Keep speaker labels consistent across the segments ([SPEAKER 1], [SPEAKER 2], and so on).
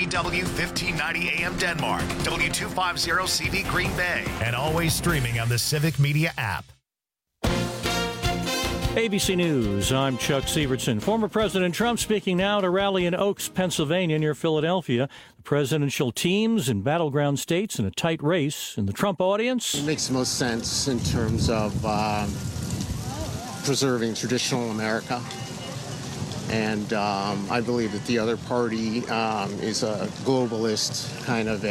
[SPEAKER 1] WGBW 1590 AM Denmark, W250CV Green Bay, and always streaming on the Civic Media app.
[SPEAKER 2] ABC News, I'm Chuck Sievertson. Former President Trump speaking now at a rally in Oaks, Pennsylvania near Philadelphia. The presidential teams in battleground states in a tight race. In the Trump audience,
[SPEAKER 3] it makes the most sense in terms of preserving traditional America. And I believe that the other party is a globalist, kind of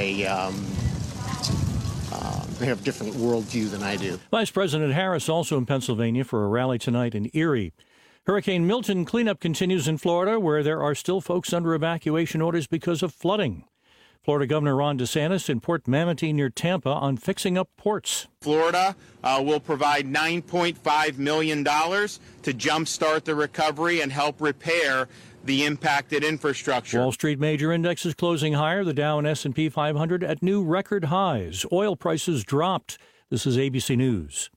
[SPEAKER 3] they have a different worldview than I do.
[SPEAKER 2] Vice President Harris also in Pennsylvania for a rally tonight in Erie. Hurricane Milton cleanup continues in Florida, where there are still folks under evacuation orders because of flooding. Florida Governor Ron DeSantis in Port Manatee near Tampa on fixing up ports.
[SPEAKER 4] Florida will provide $9.5 million to jumpstart the recovery and help repair the impacted infrastructure.
[SPEAKER 2] Wall Street major indexes closing higher, the Dow and S&P 500 at new record highs. Oil prices dropped. This is ABC News.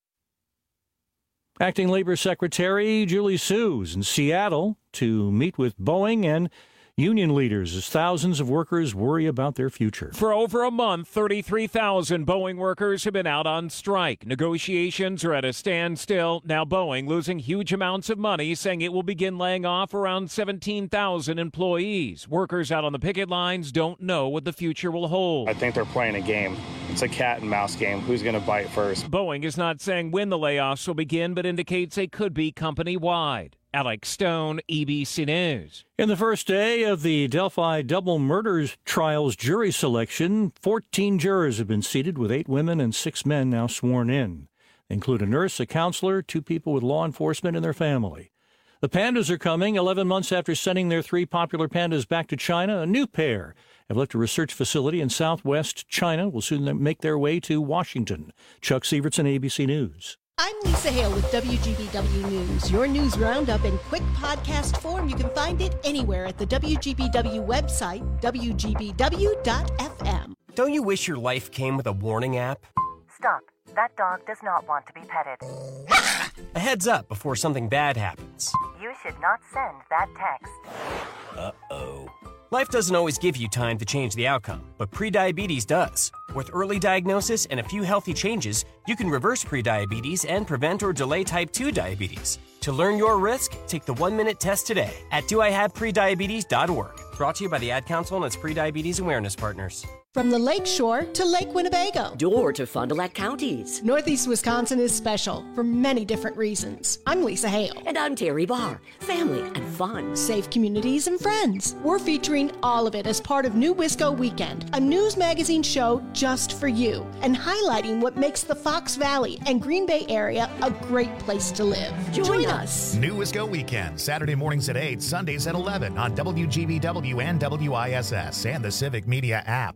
[SPEAKER 2] Acting Labor Secretary Julie Su is in Seattle to meet with Boeing and union leaders as thousands of workers worry about their future.
[SPEAKER 5] For over a month, 33,000 Boeing workers have been out on strike. Negotiations are at a standstill. Now Boeing losing huge amounts of money, saying it will begin laying off around 17,000 employees. Workers out on the picket lines don't know what the future will hold.
[SPEAKER 6] I think they're playing a game. It's a cat and mouse game. Who's going to bite first?
[SPEAKER 5] Boeing is not saying when the layoffs will begin, but indicates they could be company-wide. Alex Stone, ABC News. In the first day of the Delphi double murders trial's jury selection, 14 jurors have been seated with 8 women and 6 men now sworn in. They include a nurse, a counselor, 2 people with law enforcement, and their family. The pandas are coming 11 months after sending their 3 popular pandas back to China. A new pair have left a research facility in southwest China. Will soon make their way to Washington. Chuck Sievertson, ABC News.
[SPEAKER 7] I'm Lisa Hale with WGBW News. Your news roundup in quick podcast form. You can find it anywhere at the WGBW website, WGBW.FM.
[SPEAKER 8] Don't you wish your life came with a warning app?
[SPEAKER 9] Stop. That dog does not want to be petted.
[SPEAKER 8] A heads up before something bad happens.
[SPEAKER 9] You should not send that text.
[SPEAKER 8] Uh-oh. Life doesn't always give you time to change the outcome, but prediabetes does. With early diagnosis and a few healthy changes, you can reverse prediabetes and prevent or delay type 2 diabetes. To learn your risk, take the 1-minute test today at doihaveprediabetes.org. Brought to you by the Ad Council and its prediabetes awareness partners.
[SPEAKER 7] From the Lake Shore to Lake Winnebago.
[SPEAKER 10] Door to Fond du Lac counties.
[SPEAKER 7] Northeast Wisconsin is special for many different reasons. I'm Lisa Hale.
[SPEAKER 10] And I'm Terry Barr. Family and fun.
[SPEAKER 7] Safe communities and friends. We're featuring all of it as part of New Wisco Weekend, a news magazine show just for you, and highlighting what makes the Fox Valley and Green Bay area a great place to live.
[SPEAKER 10] Join us.
[SPEAKER 1] New Wisco Weekend, Saturday mornings at 8, Sundays at 11 on WGBW and WISS and the Civic Media app.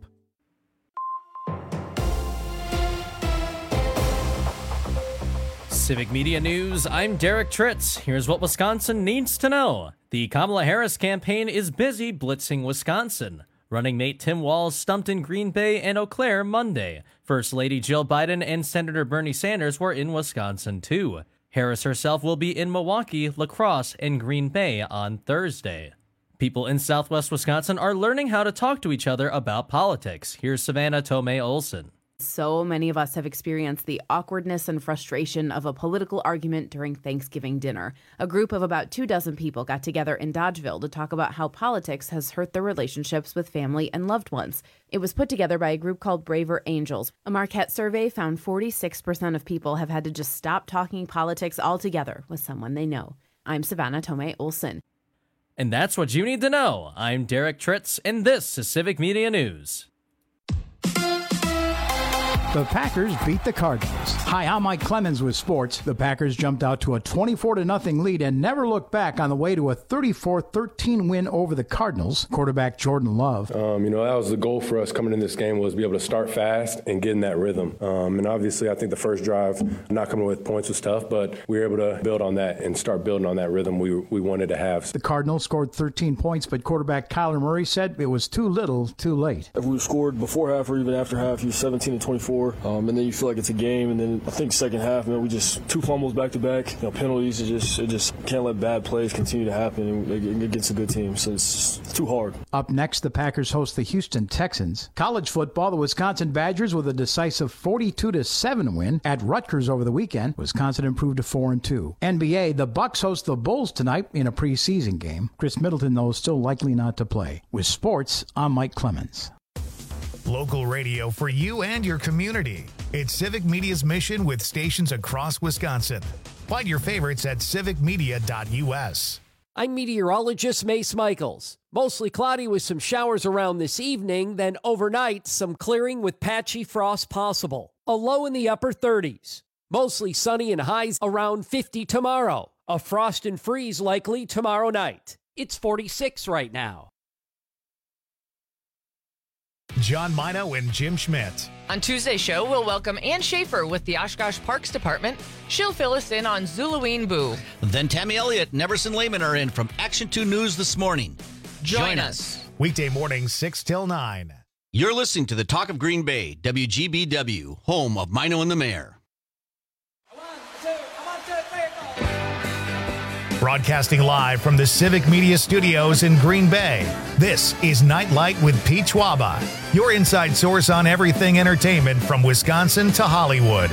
[SPEAKER 11] Civic Media News, I'm Derek Tritz. Here's what Wisconsin needs to know. The Kamala Harris campaign is busy blitzing Wisconsin. Running mate Tim Walz stumped in Green Bay and Eau Claire Monday. First Lady Jill Biden and Senator Bernie Sanders were in Wisconsin too. Harris herself will be in Milwaukee, La Crosse, and Green Bay on Thursday. People in southwest Wisconsin are learning how to talk to each other about politics. Here's Savannah Tomei Olson.
[SPEAKER 12] So many of us have experienced the awkwardness and frustration of a political argument during Thanksgiving dinner. A group of about 24 people got together in Dodgeville to talk about how politics has hurt their relationships with family and loved ones. It was put together by a group called Braver Angels. A Marquette survey found 46% of people have had to just stop talking politics altogether with someone they know. I'm Savannah Tomei Olson.
[SPEAKER 11] And that's what you need to know. I'm Derek Tritz, and this is Civic Media News.
[SPEAKER 13] The Packers beat the Cardinals. Hi, I'm Mike Clemens with sports. The Packers jumped out to a 24-0 lead and never looked back on the way to a 34-13 win over the Cardinals. Quarterback Jordan Love.
[SPEAKER 14] That was the goal for us coming in this game, was to be able to start fast and get in that rhythm. And obviously, I think the first drive, not coming with points was tough, but we were able to build on that and start building on that rhythm we wanted to have.
[SPEAKER 13] The Cardinals scored 13 points, but quarterback Kyler Murray said it was too little, too late.
[SPEAKER 15] If we scored before half or even after half, he was 17-24. score. And then you feel like it's a game. And then I think second half, man, we just 2 fumbles back to back. Penalties. It just can't let bad plays continue to happen against a good team. So it's too hard.
[SPEAKER 13] Up next, the Packers host the Houston Texans. College football, the Wisconsin Badgers with a decisive 42-7 win at Rutgers over the weekend. Wisconsin improved to 4-2. NBA, the Bucks host the Bulls tonight in a preseason game. Chris Middleton, though, is still likely not to play. With sports, I'm Mike Clemens.
[SPEAKER 1] Local radio for you and your community. It's Civic Media's mission with stations across Wisconsin. Find your favorites at civicmedia.us.
[SPEAKER 16] I'm meteorologist Mace Michaels. Mostly cloudy with some showers around this evening, then overnight, some clearing with patchy frost possible. A low in the upper 30s. Mostly sunny and highs around 50 tomorrow. A frost and freeze likely tomorrow night. It's 46 right now.
[SPEAKER 1] John Mino and Jim Schmidt.
[SPEAKER 17] On Tuesday's show, we'll welcome Ann Schaefer with the Oshkosh Parks Department. She'll fill us in on Zulaween Boo.
[SPEAKER 18] Then Tammy Elliott and Everson Lehman are in from Action 2 News this morning.
[SPEAKER 17] Join us.
[SPEAKER 1] Weekday mornings 6 till 9.
[SPEAKER 18] You're listening to the Talk of Green Bay, WGBW, home of Mino and the Mayor.
[SPEAKER 1] Broadcasting live from the Civic Media Studios in Green Bay, this is Nightlight with Pete Schwaba, your inside source on everything entertainment from Wisconsin to Hollywood.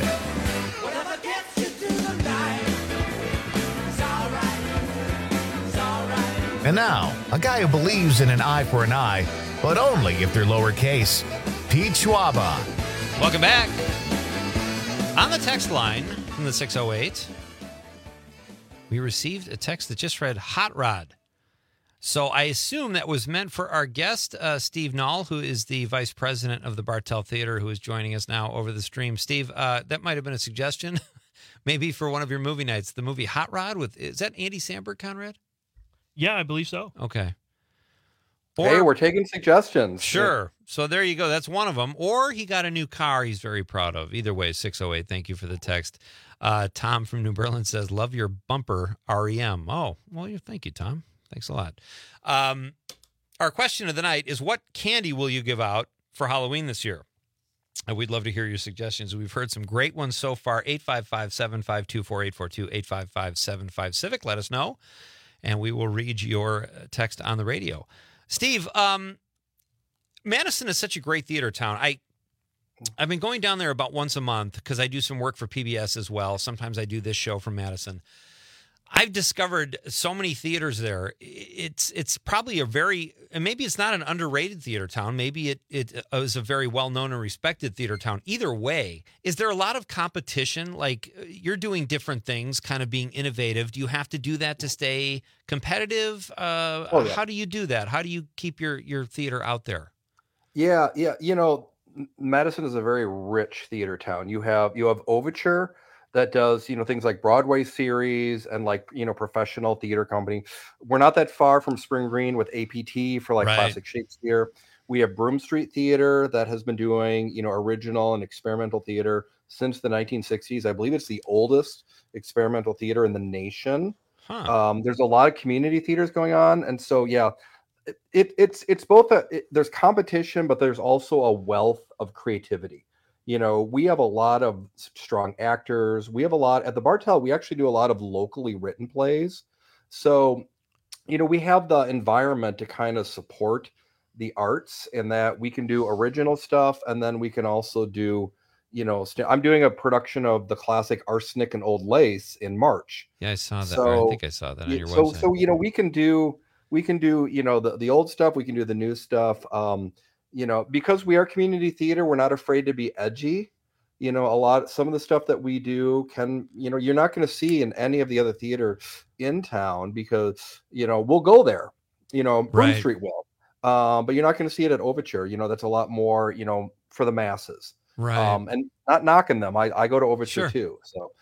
[SPEAKER 1] And now, a guy who believes in an eye for an eye, but only if they're lowercase, Pete Schwaba.
[SPEAKER 19] Welcome back. On the text line from the 608, we received a text that just read Hot Rod. So I assume that was meant for our guest, Steve Nall, who is the vice president of the Bartell Theater, who is joining us now over the stream. Steve, that might have been a suggestion, maybe for one of your movie nights. The movie Hot Rod, is that Andy Samberg, Conrad?
[SPEAKER 20] Yeah, I believe so.
[SPEAKER 19] Okay.
[SPEAKER 21] Hey, we're taking suggestions.
[SPEAKER 19] Sure. So there you go. That's one of them. Or he got a new car he's very proud of. Either way, 608. Thank you for the text. Tom from New Berlin says, love your bumper, REM. Oh, well, thank you, Tom. Thanks a lot. Our question of the night is, what candy will you give out for Halloween this year? We'd love to hear your suggestions. We've heard some great ones so far. 855-752-4842, 855-75-CIVIC. Let us know, and we will read your text on the radio. Steve, Madison is such a great theater town. I've been going down there about once a month because I do some work for PBS as well. Sometimes I do this show from Madison. I've discovered so many theaters there. It's probably and maybe it's not an underrated theater town. Maybe it is a very well-known and respected theater town. Either way, is there a lot of competition? Like, you're doing different things, kind of being innovative. Do you have to do that to stay competitive? Yeah. How do you do that? How do you keep your theater out there?
[SPEAKER 21] Yeah. Madison is a very rich theater town. You have Overture that does, things like Broadway series and professional theater company. We're not that far from Spring Green with APT for classic Shakespeare. We have Broome Street Theater that has been doing, original and experimental theater since the 1960s. I believe it's the oldest experimental theater in the nation. There's a lot of community theaters going on. And so, yeah, it's both there's competition, but there's also a wealth of creativity. We have a lot of strong actors. We have a lot at the Bartell. We actually do a lot of locally written plays. So, we have the environment to kind of support the arts in that we can do original stuff. And then we can also do, I'm doing a production of the classic Arsenic and Old Lace in March.
[SPEAKER 19] Yeah, I saw that. So, I think I saw that on your website.
[SPEAKER 21] So, we can do, the old stuff. We can do the new stuff. Because we are community theater, we're not afraid to be edgy. Some of the stuff that we do you're not going to see in any of the other theater in town because, we'll go there, Broome Street will. But you're not going to see it at Overture. That's a lot more, for the masses.
[SPEAKER 19] Right.
[SPEAKER 21] And not knocking them. I go to Overture too. So,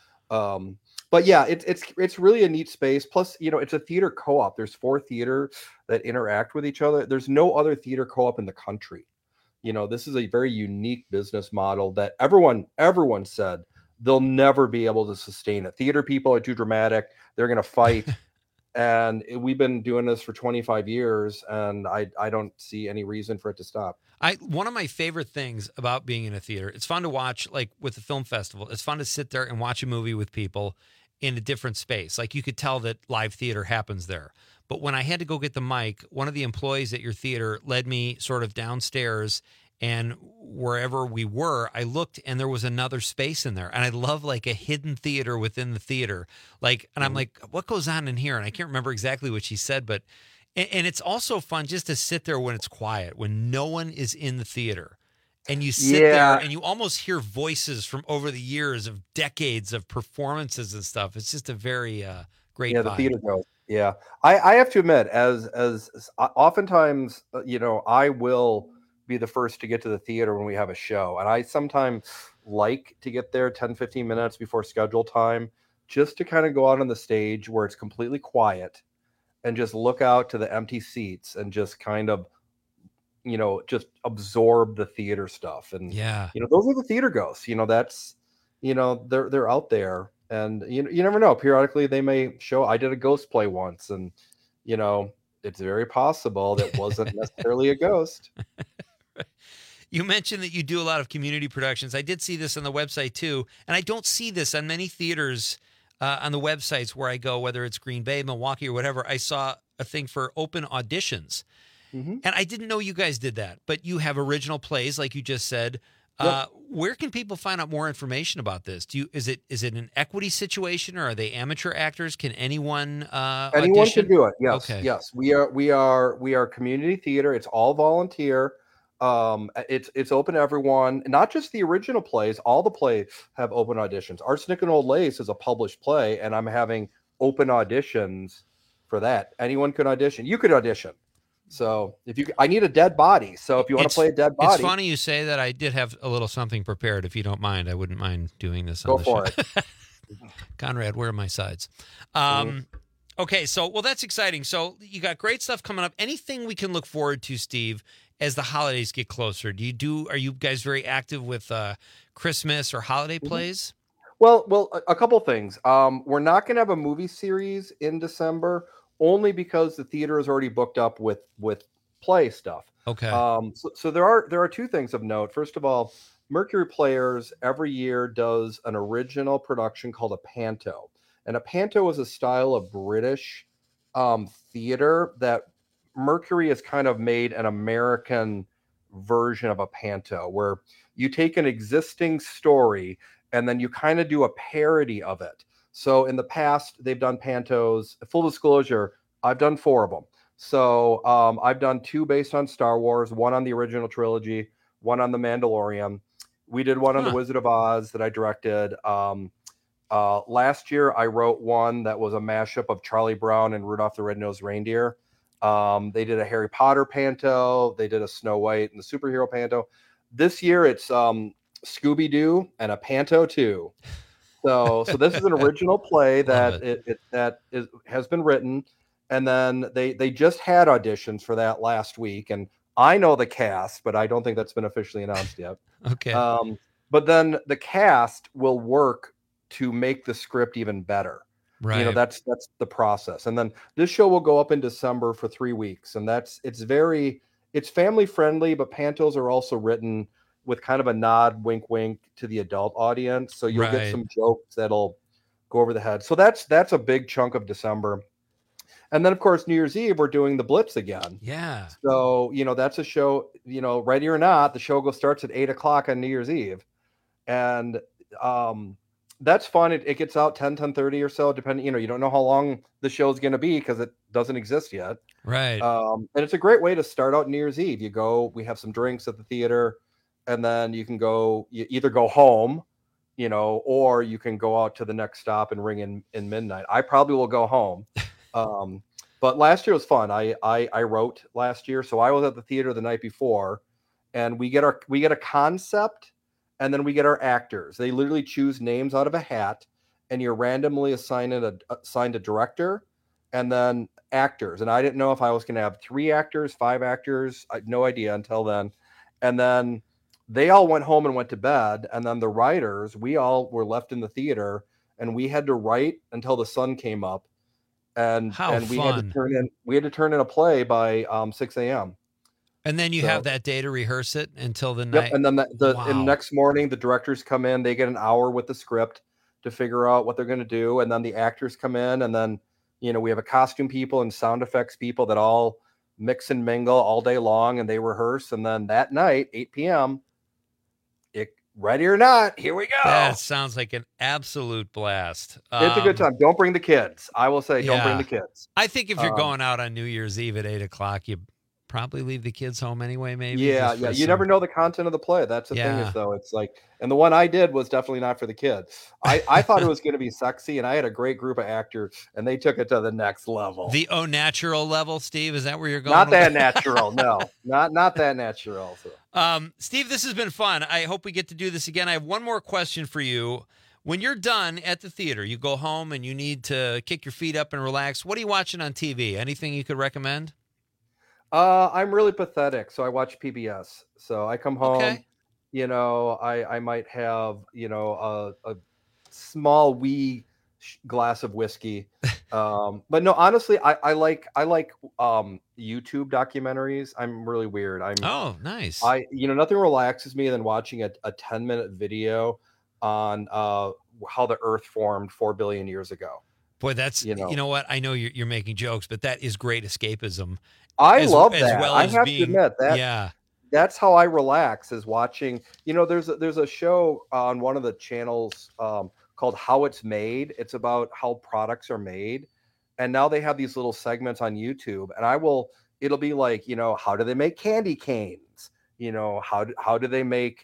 [SPEAKER 21] but yeah, it's really a neat space. Plus, it's a theater co-op. There's 4 theaters that interact with each other. There's no other theater co-op in the country. This is a very unique business model that everyone said they'll never be able to sustain it. Theater people are too dramatic. They're going to fight. And we've been doing this for 25 years, and I don't see any reason for it to stop.
[SPEAKER 19] One of my favorite things about being in a theater, it's fun to watch, like with the film festival, it's fun to sit there and watch a movie with people in a different space. Like you could tell that live theater happens there. But when I had to go get the mic, one of the employees at your theater led me sort of downstairs, and wherever we were, I looked and there was another space in there. And I love like a hidden theater within the theater. Like, and I'm like, what goes on in here? And I can't remember exactly what she said, but, and it's also fun just to sit there when it's quiet, when no one is in the theater. And you sit there and you almost hear voices from over the years of decades of performances and stuff. It's just a very great vibe.
[SPEAKER 21] The theater goes. Yeah. I have to admit, as oftentimes, I will be the first to get to the theater when we have a show. And I sometimes like to get there 10, 15 minutes before schedule time, just to kind of go out on the stage where it's completely quiet and just look out to the empty seats and just kind of, just absorb the theater stuff. And, those are the theater ghosts, that's, they're out there, and you never know. Periodically they may show. I did a ghost play once, and, it's very possible that wasn't necessarily a ghost.
[SPEAKER 19] You mentioned that you do a lot of community productions. I did see this on the website too, and I don't see this on many theaters on the websites where I go, whether it's Green Bay, Milwaukee, or whatever. I saw a thing for open auditions, and I didn't know you guys did that. But you have original plays, like you just said. Yep. Where can people find out more information about this? Is it an equity situation, or are they amateur actors? Can anyone audition?
[SPEAKER 21] Can do it? Yes,
[SPEAKER 19] okay.
[SPEAKER 21] Yes. We are community theater. It's all volunteer. It's open to everyone, not just the original plays. All the plays have open auditions. Arsenic and Old Lace is a published play, and I'm having open auditions for that. Anyone can audition. You could audition. So I need a dead body. So if you want to play a dead body,
[SPEAKER 19] it's funny you say that. I did have a little something prepared. If you don't mind, I wouldn't mind doing this.
[SPEAKER 21] Go for it.
[SPEAKER 19] Conrad, where are my sides? Okay. So, that's exciting. So you got great stuff coming up. Anything we can look forward to, Steve, as the holidays get closer? Are you guys very active with Christmas or holiday plays?
[SPEAKER 21] Well, a couple things. We're not going to have a movie series in December, only because the theater is already booked up with play stuff.
[SPEAKER 19] Okay.
[SPEAKER 21] So there are two things of note. First of all, Mercury Players every year does an original production called a panto, and a panto is a style of British theater that Mercury has kind of made an American version of a panto, where you take an existing story and then you kind of do a parody of it. So in the past, they've done pantos. Full disclosure, I've done 4 of them. So I've done 2 based on Star Wars, 1 on the original trilogy, 1 on The Mandalorian. We did 1 on The Wizard of Oz that I directed. Last year, I wrote 1 that was a mashup of Charlie Brown and Rudolph the Red-Nosed Reindeer. They did a Harry Potter panto. They did a Snow White and the superhero panto. This year, it's Scooby-Doo and a panto too. So this is an original play that has been written, and then they just had auditions for that last week, and I know the cast, but I don't think that's been officially announced yet.
[SPEAKER 19] Okay.
[SPEAKER 21] But then the cast will work to make the script even better.
[SPEAKER 19] Right.
[SPEAKER 21] That's the process. And then this show will go up in December for 3 weeks, and it's family friendly, but pantos are also written with kind of a nod, wink, wink to the adult audience. So you'll get some jokes that'll go over the head. So that's a big chunk of December. And then, of course, New Year's Eve, we're doing the Blitz again.
[SPEAKER 19] Yeah.
[SPEAKER 21] So, that's a show, ready or not, the show starts at 8:00 on New Year's Eve. And that's fun. It gets out 10:30 or so, depending, you don't know how long the show is going to be because it doesn't exist yet.
[SPEAKER 19] Right.
[SPEAKER 21] And it's a great way to start out New Year's Eve. We have some drinks at the theater, and then you either go home, or you can go out to the next stop and ring in midnight. I probably will go home. But last year was fun. I wrote last year, so I was at the theater the night before, and we get a concept, and then we get our actors. They literally choose names out of a hat, and you're randomly assigned a director, and then actors. And I didn't know if I was going to have 3 actors, 5 actors. I had no idea until then. And then they all went home and went to bed, and then the writers, we all were left in the theater, and we had to write until the sun came up. and we
[SPEAKER 19] fun.
[SPEAKER 21] had to turn in a play by 6 a.m.
[SPEAKER 19] And then you have that day to rehearse it until the night.
[SPEAKER 21] And then the next morning, the directors come in. They get an hour with the script to figure out what they're going to do. And then the actors come in. And then, we have a costume people and sound effects people that all mix and mingle all day long. And they rehearse. And then that night, 8 p.m., ready or not, here we go.
[SPEAKER 19] That sounds like an absolute blast.
[SPEAKER 21] It's a good time. Don't bring the kids. I will say, don't bring the kids.
[SPEAKER 19] I think if you're going out on New Year's Eve at 8 o'clock, you probably leave the kids home anyway, maybe.
[SPEAKER 21] Yeah. You never know the content of the play. That's the thing is, though. It's like, and the one I did was definitely not for the kids. I thought it was going to be sexy, and I had a great group of actors, and they took it to the next level.
[SPEAKER 19] The au natural level, Steve? Is that where you're going?
[SPEAKER 21] Not that natural, no. Not that natural. So.
[SPEAKER 19] Steve, this has been fun. I hope we get to do this again. I have one more question for you. When you're done at the theater, you go home and you need to kick your feet up and relax. What are you watching on TV? Anything you could recommend?
[SPEAKER 21] I'm really pathetic, so I watch PBS. So I come home, I might have, a small wee glass of whiskey. But no, honestly, I like YouTube documentaries. I'm really weird.
[SPEAKER 19] Oh, nice.
[SPEAKER 21] Nothing relaxes me than watching a 10-minute video on how the Earth formed 4 billion years ago.
[SPEAKER 19] Boy, that's you know what? I know you're making jokes, but that is great escapism.
[SPEAKER 21] I love that. As well I have to admit that. That's how I relax, is watching. There's a show on one of the channels called How It's Made. It's about how products are made, and now they have these little segments on YouTube. And it'll be like, how do they make candy canes? How do they make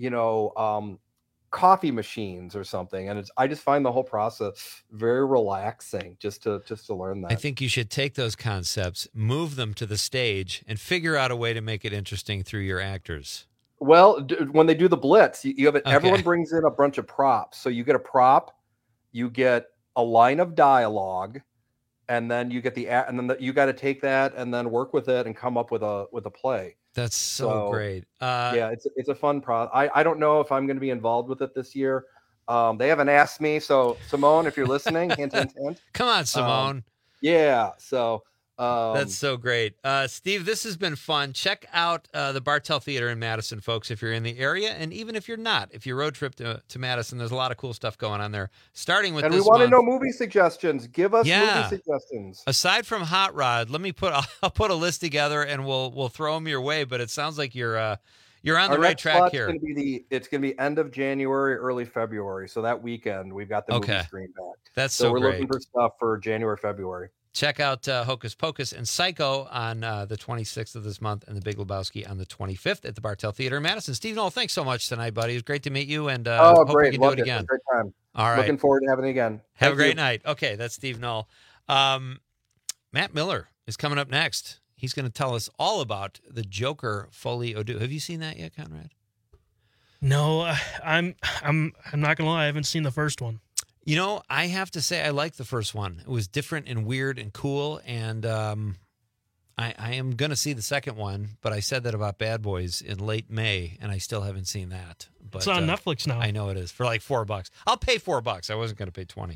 [SPEAKER 21] coffee machines or something? And I just find the whole process very relaxing just to learn that.
[SPEAKER 19] I think you should take those concepts, move them to the stage, and figure out a way to make it interesting through your actors.
[SPEAKER 21] Well, when they do the Blitz, you have it. Okay. Everyone brings in a bunch of props. So you get a prop, you get a line of dialogue, and then you get you got to take that and then work with it and come up with a play.
[SPEAKER 19] That's so great.
[SPEAKER 21] It's a fun process. I don't know if I'm going to be involved with it this year. They haven't asked me. So Simone, if you're listening, hint, hint, hint.
[SPEAKER 19] Come on, Simone.
[SPEAKER 21] So
[SPEAKER 19] that's so great. Steve, this has been fun. Check out the Bartell Theater in Madison, folks, if you're in the area. And even if you're not, if you road trip to Madison, there's a lot of cool stuff going on there. Starting with
[SPEAKER 21] we want to know movie suggestions. Give us movie suggestions.
[SPEAKER 19] Aside from Hot Rod, I'll put a list together and we'll throw them your way. But it sounds like you're on the right track here.
[SPEAKER 21] It's going to be end of January, early February. So that weekend we've got the movie screen back.
[SPEAKER 19] That's so
[SPEAKER 21] we're
[SPEAKER 19] great.
[SPEAKER 21] Looking for stuff for January, February.
[SPEAKER 19] Check out Hocus Pocus and Psycho on the 26th of this month and The Big Lebowski on the 25th at the Bartell Theater in Madison. Steve Knoll, thanks so much tonight, buddy. It was great to meet you, and hope we can do it again.
[SPEAKER 21] Great time.
[SPEAKER 19] All right.
[SPEAKER 21] Looking forward to having it again.
[SPEAKER 19] Have a great night. Okay, that's Steve Knoll. Matt Miller is coming up next. He's going to tell us all about the Joker Folie à Deux. Have you seen that yet, Conrad?
[SPEAKER 20] No, I'm not gonna lie. I haven't seen the first one.
[SPEAKER 19] I have to say I like the first one. It was different and weird and cool, and I am going to see the second one, but I said that about Bad Boys in late May, and I still haven't seen that. But
[SPEAKER 20] it's on Netflix now.
[SPEAKER 19] I know it is, for like $4. I'll pay $4. I wasn't going to pay $20.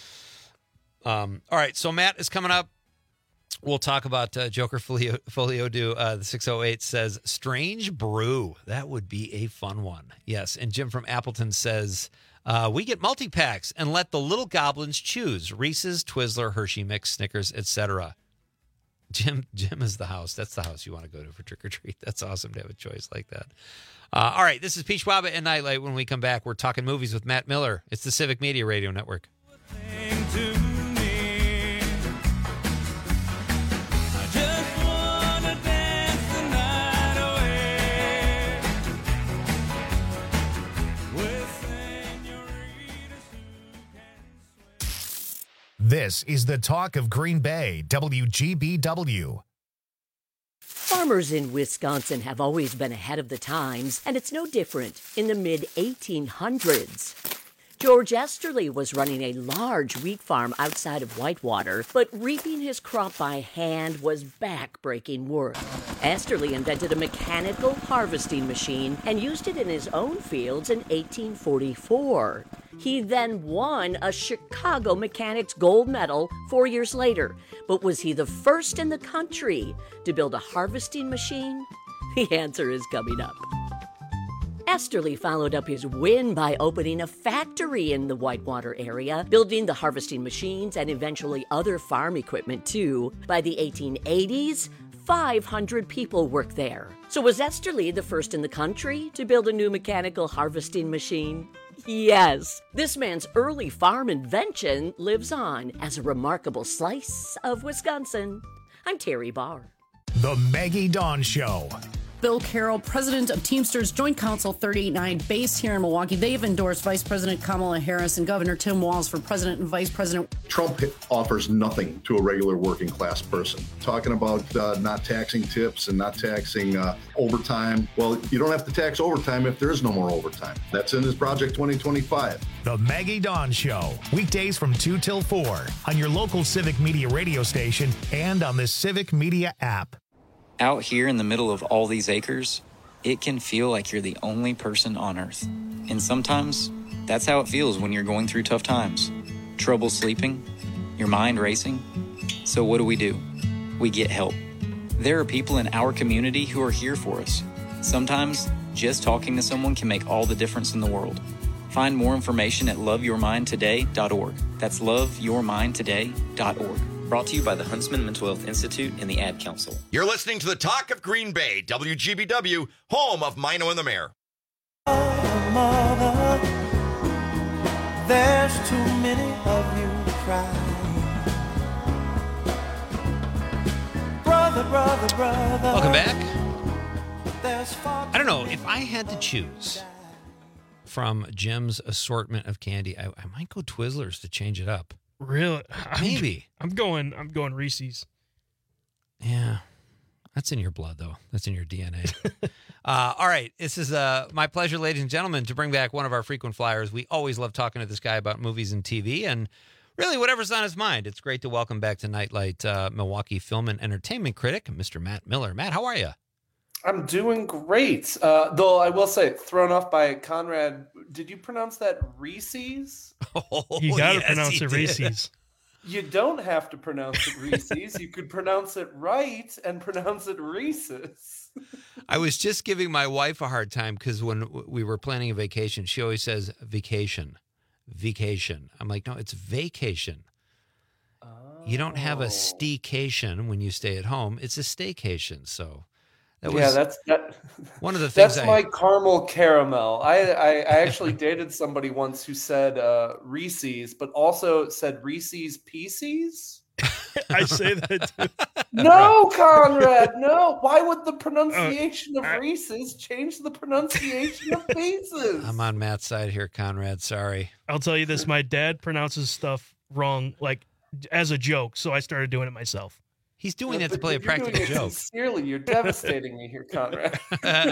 [SPEAKER 19] All right, so Matt is coming up. We'll talk about Joker Folie à Deux. The 608 says, Strange Brew. That would be a fun one. Yes, and Jim from Appleton says... we get multi-packs and let the little goblins choose. Reese's, Twizzler, Hershey Mix, Snickers, etc. Jim is the house. That's the house you want to go to for trick-or-treat. That's awesome to have a choice like that. All right, this is Peach Waba and Nightlight. When we come back, we're talking movies with Matt Miller. It's the Civic Media Radio Network.
[SPEAKER 1] This is the talk of Green Bay, WGBW.
[SPEAKER 10] Farmers in Wisconsin have always been ahead of the times, and it's no different in the mid-1800s. George Esterly was running a large wheat farm outside of Whitewater, but reaping his crop by hand was back-breaking work. Esterly invented a mechanical harvesting machine and used it in his own fields in 1844. He then won a Chicago Mechanics gold medal 4 years later. But was he the first in the country to build a harvesting machine? The answer is coming up. Esterly followed up his win by opening a factory in the Whitewater area, building the harvesting machines and eventually other farm equipment too. By the 1880s, 500 people worked there. So was Esterly the first in the country to build a new mechanical harvesting machine? Yes. This man's early farm invention lives on as a remarkable slice of Wisconsin. I'm Terry Barr.
[SPEAKER 1] The Maggie Dawn Show.
[SPEAKER 3] Bill Carroll, president of Teamsters Joint Council 389, based here in Milwaukee. They've endorsed Vice President Kamala Harris and Governor Tim Walz for president and vice president.
[SPEAKER 22] Trump offers nothing to a regular working class person. Talking about not taxing tips and not taxing overtime. Well, you don't have to tax overtime if there is no more overtime. That's in his Project 2025.
[SPEAKER 1] The Maggie Dawn Show. Weekdays from 2 till 4 on your local Civic Media radio station and on the Civic Media app.
[SPEAKER 23] Out here in the middle of all these acres, it can feel like you're the only person on Earth. And sometimes, that's how it feels when you're going through tough times. Trouble sleeping, your mind racing. So what do? We get help. There are people in our community who are here for us. Sometimes, just talking to someone can make all the difference in the world. Find more information at loveyourmindtoday.org. That's loveyourmindtoday.org. Brought to you by the Huntsman Mental Health Institute and the Ad Council.
[SPEAKER 24] You're listening to the Talk of Green Bay, WGBW, home of Mino and the Mayor.
[SPEAKER 25] Mother, there's too many of you crying. Brother.
[SPEAKER 19] Welcome back. I don't know, if I had to choose from Jim's assortment of candy, I might go Twizzlers to change it up.
[SPEAKER 20] Really?
[SPEAKER 19] Maybe.
[SPEAKER 20] I'm going Reese's.
[SPEAKER 19] Yeah. That's in your blood, though. That's in your DNA. All right. This is my pleasure, ladies and gentlemen, to bring back one of our frequent flyers. We always love talking to this guy about movies and TV and really whatever's on his mind. It's great to welcome back to Nightlight Milwaukee film and entertainment critic, Mr. Matt Miller. Matt, how are you?
[SPEAKER 26] I'm doing great. Though I will say, thrown off by Conrad, did you pronounce that Reese's?
[SPEAKER 19] Oh,
[SPEAKER 20] you got to pronounce it Reese's.
[SPEAKER 26] You don't have to pronounce it Reese's. You could pronounce it right and pronounce it Reese's.
[SPEAKER 19] I was just giving my wife a hard time because when we were planning a vacation, she always says vacation. I'm like, no, it's vacation. Oh. You don't have a staycation when you stay at home. It's a staycation. So that was
[SPEAKER 26] that's
[SPEAKER 19] one of the things.
[SPEAKER 26] That's my caramel caramel. I actually dated somebody once who said Reese's, but also said Reese's Pieces.
[SPEAKER 20] I say that too.
[SPEAKER 26] No, Conrad, no. Why would the pronunciation of Reese's change the pronunciation of Pieces?
[SPEAKER 19] I'm on Matt's side here, Conrad. Sorry.
[SPEAKER 20] I'll tell you this. My dad pronounces stuff wrong, like as a joke, so I started doing it myself.
[SPEAKER 19] He's doing that to play a practical joke.
[SPEAKER 26] Sincerely, you're devastating me here, Conrad.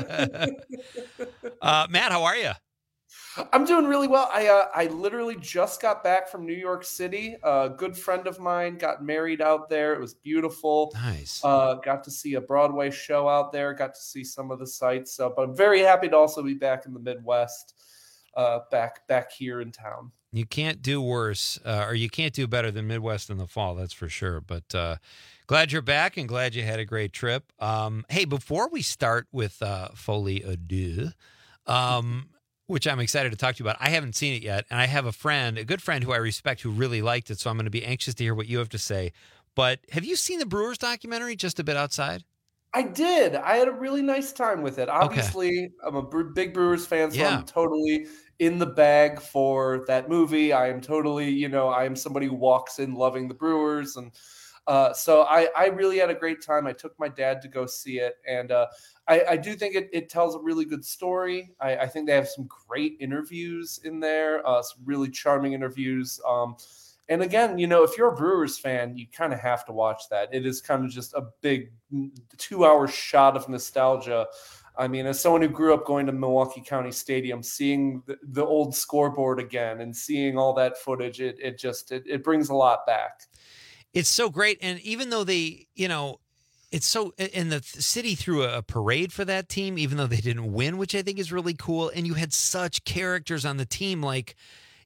[SPEAKER 19] Matt, how are you?
[SPEAKER 26] I'm doing really well. I literally just got back from New York City. A good friend of mine got married out there. It was beautiful.
[SPEAKER 19] Nice.
[SPEAKER 26] Got to see a Broadway show out there. Got to see some of the sights. But I'm very happy to also be back in the Midwest, back here in town.
[SPEAKER 19] You can't do worse, or you can't do better than Midwest in the fall. That's for sure. But glad you're back and glad you had a great trip. Hey, before we start with Folie à Deux, which I'm excited to talk to you about. I haven't seen it yet, and I have a good friend who I respect who really liked it, so I'm going to be anxious to hear what you have to say. But have you seen the Brewers documentary, Just a Bit Outside?
[SPEAKER 26] I did. I had a really nice time with it. Obviously, I'm a big Brewers fan, so I'm totally in the bag for that movie. I am totally, I am somebody who walks in loving the Brewers, and so I really had a great time. I took my dad to go see it, and I do think it tells a really good story. I think they have some great interviews in there, some really charming interviews. And again, if you're a Brewers fan, you kind of have to watch that. It is kind of just a big 2-hour shot of nostalgia. I mean, as someone who grew up going to Milwaukee County Stadium, seeing the old scoreboard again and seeing all that footage, it brings a lot back.
[SPEAKER 19] It's so great. And even though they, it's so, and the city threw a parade for that team, even though they didn't win, which I think is really cool. And you had such characters on the team, like,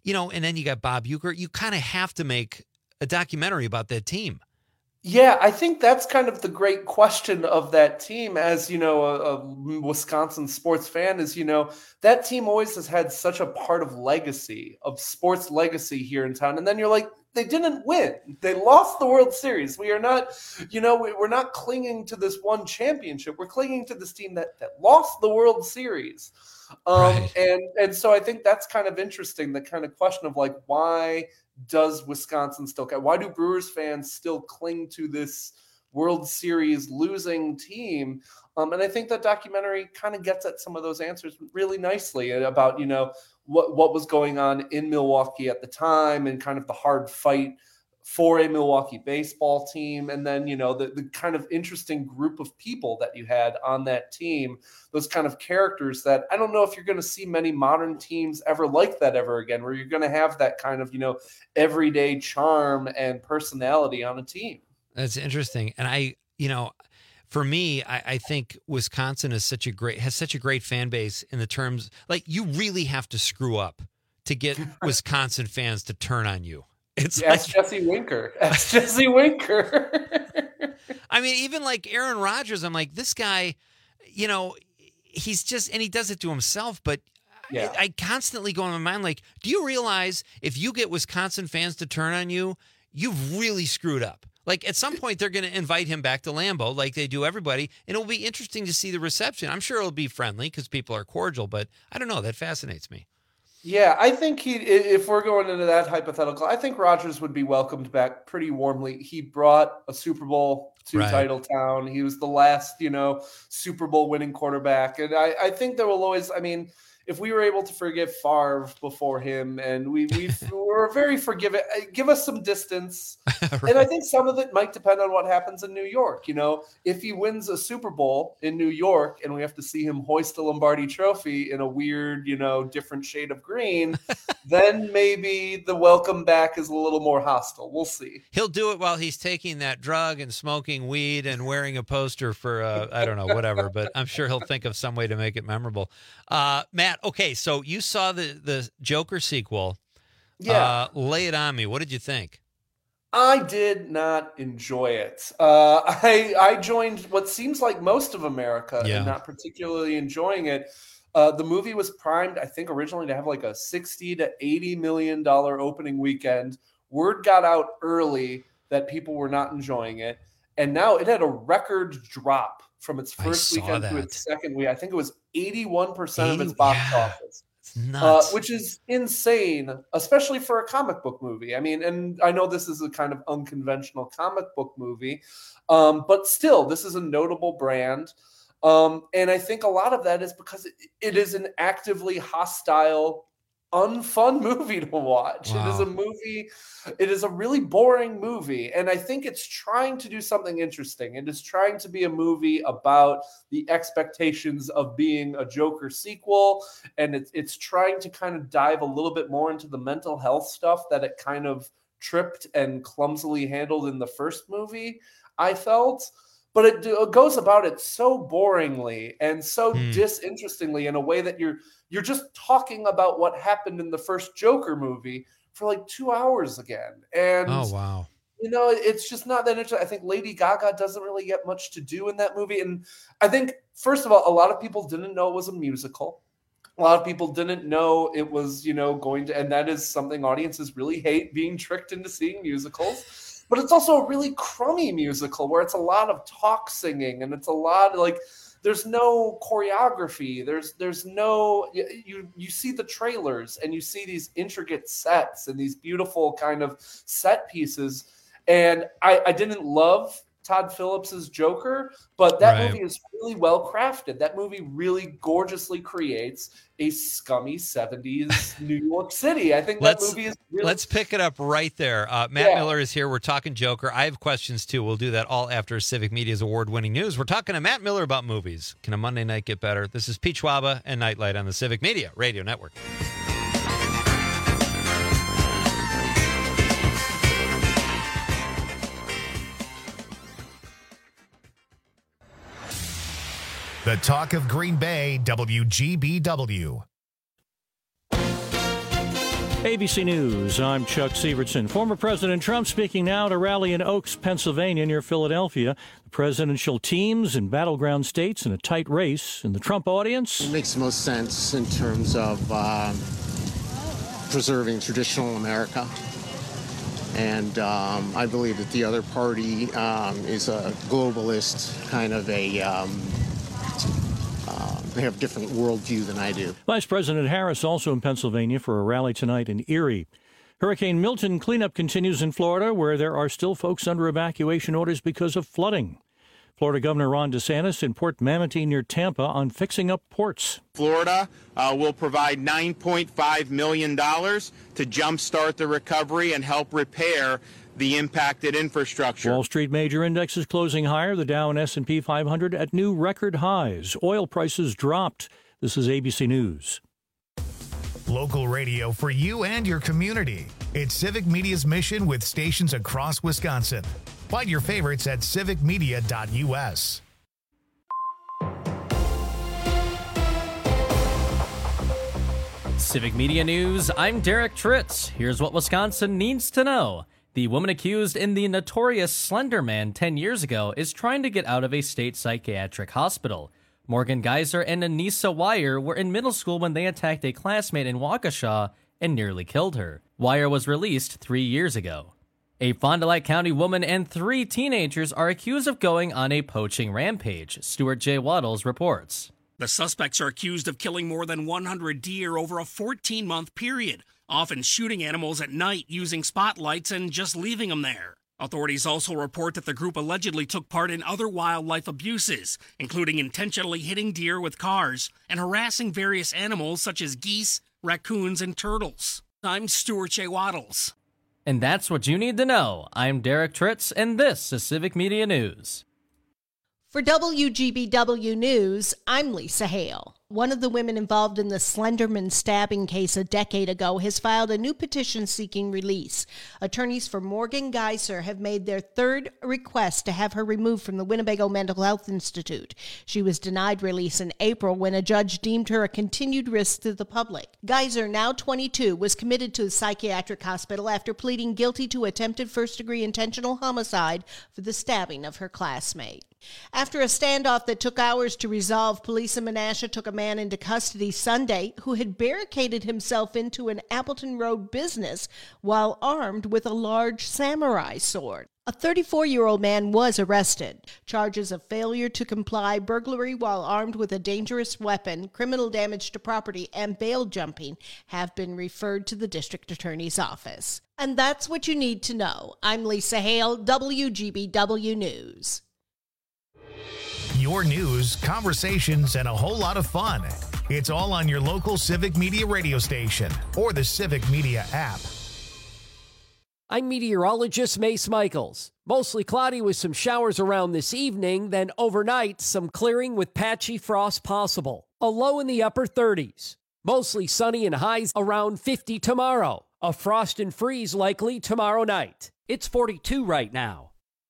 [SPEAKER 19] and then you got Bob Uecker. You kind of have to make a documentary about that team.
[SPEAKER 26] Yeah, I think that's kind of the great question of that team. As a Wisconsin sports fan, is that team always has had such a part of legacy, of sports legacy here in town. And then you're like, they didn't win. They lost the World Series. We are not, we're not clinging to this one championship. We're clinging to this team that lost the World Series.
[SPEAKER 19] Right.
[SPEAKER 26] And so I think that's kind of interesting, the kind of question of like, why does Wisconsin still care? Why do Brewers fans still cling to this World Series losing team? And I think that documentary kind of gets at some of those answers really nicely about, what was going on in Milwaukee at the time and kind of the hard fight for a Milwaukee baseball team. And then, the kind of interesting group of people that you had on that team, those kind of characters that I don't know if you're going to see many modern teams ever like that ever again, where you're going to have that kind of, everyday charm and personality on a team.
[SPEAKER 19] That's interesting. And for me, I think Wisconsin has such a great fan base in the terms, like, you really have to screw up to get Wisconsin fans to turn on you.
[SPEAKER 26] Ask Jesse Winker. Ask Jesse Winker.
[SPEAKER 19] I mean, even like Aaron Rodgers, I'm like, this guy, he's just, and he does it to himself, but yeah. I constantly go in my mind, like, do you realize if you get Wisconsin fans to turn on you, you've really screwed up? Like, at some point, they're going to invite him back to Lambeau like they do everybody, and it'll be interesting to see the reception. I'm sure it'll be friendly because people are cordial, but I don't know. That fascinates me.
[SPEAKER 26] Yeah, I think if we're going into that hypothetical, I think Rodgers would be welcomed back pretty warmly. He brought a Super Bowl to Titletown. He was the last, Super Bowl winning quarterback. And I think there will always, if we were able to forgive Favre before him, and we're very forgiving, give us some distance. Right. And I think some of it might depend on what happens in New York. If he wins a Super Bowl in New York and we have to see him hoist a Lombardi trophy in a weird, different shade of green, then maybe the welcome back is a little more hostile. We'll see.
[SPEAKER 19] He'll do it while he's taking that drug and smoking weed and wearing a poster for, I don't know, whatever, but I'm sure he'll think of some way to make it memorable. Matt, okay, so you saw the Joker sequel.
[SPEAKER 26] Yeah.
[SPEAKER 19] Lay it on me. What did you think?
[SPEAKER 26] I did not enjoy it. I joined what seems like most of America in not particularly enjoying it. The movie was primed, I think, originally to have like a $60 to $80 million opening weekend. Word got out early that people were not enjoying it. And now it had a record drop from its first weekend to its second week. I think it was 81% of its box office.
[SPEAKER 19] Nuts.
[SPEAKER 26] Which is insane, especially for a comic book movie. And I know this is a kind of unconventional comic book movie, but still, this is a notable brand. And I think a lot of that is because it is an actively hostile, unfun movie to watch. Wow. It is a really boring movie. And I think it's trying to do something interesting. It is trying to be a movie about the expectations of being a Joker sequel. And it's trying to kind of dive a little bit more into the mental health stuff that it kind of tripped and clumsily handled in the first movie, I felt. But it goes about it so boringly and so disinterestingly in a way that you're just talking about what happened in the first Joker movie for like 2 hours again. And
[SPEAKER 19] oh, wow.
[SPEAKER 26] It's just not that interesting. I think Lady Gaga doesn't really get much to do in that movie. And I think, first of all, a lot of people didn't know it was a musical. A lot of people didn't know it was, going to, and that is something audiences really hate, being tricked into seeing musicals. But it's also a really crummy musical where it's a lot of talk singing and it's a lot like there's no choreography. There's no you see the trailers and you see these intricate sets and these beautiful kind of set pieces. And I didn't love Todd Phillips's Joker, but that movie is really well crafted. That movie really gorgeously creates a scummy 70s New York City. I think that movie is really...
[SPEAKER 19] Let's pick it up right there. Matt Miller is here. We're talking Joker. I have questions, too. We'll do that all after Civic Media's award-winning news. We're talking to Matt Miller about movies. Can a Monday night get better? This is Pete Schwaba and Nightlight on the Civic Media Radio Network.
[SPEAKER 1] The talk of Green Bay, WGBW.
[SPEAKER 2] ABC News, I'm Chuck Sievertson. Former President Trump speaking now at a rally in Oaks, Pennsylvania, near Philadelphia. The presidential teams in battleground states in a tight race. In the Trump audience,
[SPEAKER 4] it makes the most sense in terms of preserving traditional America. And I believe that the other party is a globalist, kind of a... they have a different worldview than I do.
[SPEAKER 2] Vice President Harris also in Pennsylvania for a rally tonight in Erie. Hurricane Milton cleanup continues in Florida, where there are still folks under evacuation orders because of flooding. Florida Governor Ron DeSantis in Port Manatee near Tampa on fixing up ports.
[SPEAKER 5] Florida will provide $9.5 million to jumpstart the recovery and help repair the impacted infrastructure.
[SPEAKER 2] Wall Street major indexes closing higher, the Dow and S&P 500 at new record highs. Oil prices dropped. This is ABC News.
[SPEAKER 1] Local radio for you and your community. It's Civic Media's mission with stations across Wisconsin. Find your favorites at civicmedia.us.
[SPEAKER 11] Civic Media News, I'm Derek Tritz. Here's what Wisconsin needs to know. The woman accused in the notorious Slender Man 10 years ago is trying to get out of a state psychiatric hospital. Morgan Geyser and Anissa Wire were in middle school when they attacked a classmate in Waukesha and nearly killed her. Wire was released 3 years ago. A Fond du Lac County woman and 3 teenagers are accused of going on a poaching rampage, Stuart J. Waddles reports.
[SPEAKER 6] The suspects are accused of killing more than 100 deer over a 14-month period, often shooting animals at night using spotlights and just leaving them there. Authorities also report that the group allegedly took part in other wildlife abuses, including intentionally hitting deer with cars and harassing various animals such as geese, raccoons, and turtles. I'm Stuart J. Waddles.
[SPEAKER 11] And that's what you need to know. I'm Derek Tritz, and this is Civic Media News.
[SPEAKER 7] For WGBW News, I'm Lisa Hale. One of the women involved in the Slenderman stabbing case a decade ago has filed a new petition seeking release. Attorneys for Morgan Geyser have made their 3rd request to have her removed from the Winnebago Mental Health Institute. She was denied release in April when a judge deemed her a continued risk to the public. Geyser, now 22, was committed to a psychiatric hospital after pleading guilty to attempted first-degree intentional homicide for the stabbing of her classmate. After a standoff that took hours to resolve, police in Menasha took a man into custody Sunday who had barricaded himself into an Appleton Road business while armed with a large samurai sword. A 34-year-old man was arrested. Charges of failure to comply, burglary while armed with a dangerous weapon, criminal damage to property, and bail jumping have been referred to the district attorney's office. And that's what you need to know. I'm Lisa Hale, WGBW News.
[SPEAKER 1] Your news, conversations, and a whole lot of fun. It's all on your local Civic Media radio station or the Civic Media app.
[SPEAKER 16] I'm meteorologist Mace Michaels. Mostly cloudy with some showers around this evening, then overnight, some clearing with patchy frost possible. A low in the upper 30s. Mostly sunny and highs around 50 tomorrow. A frost and freeze likely tomorrow night. It's 42 right now.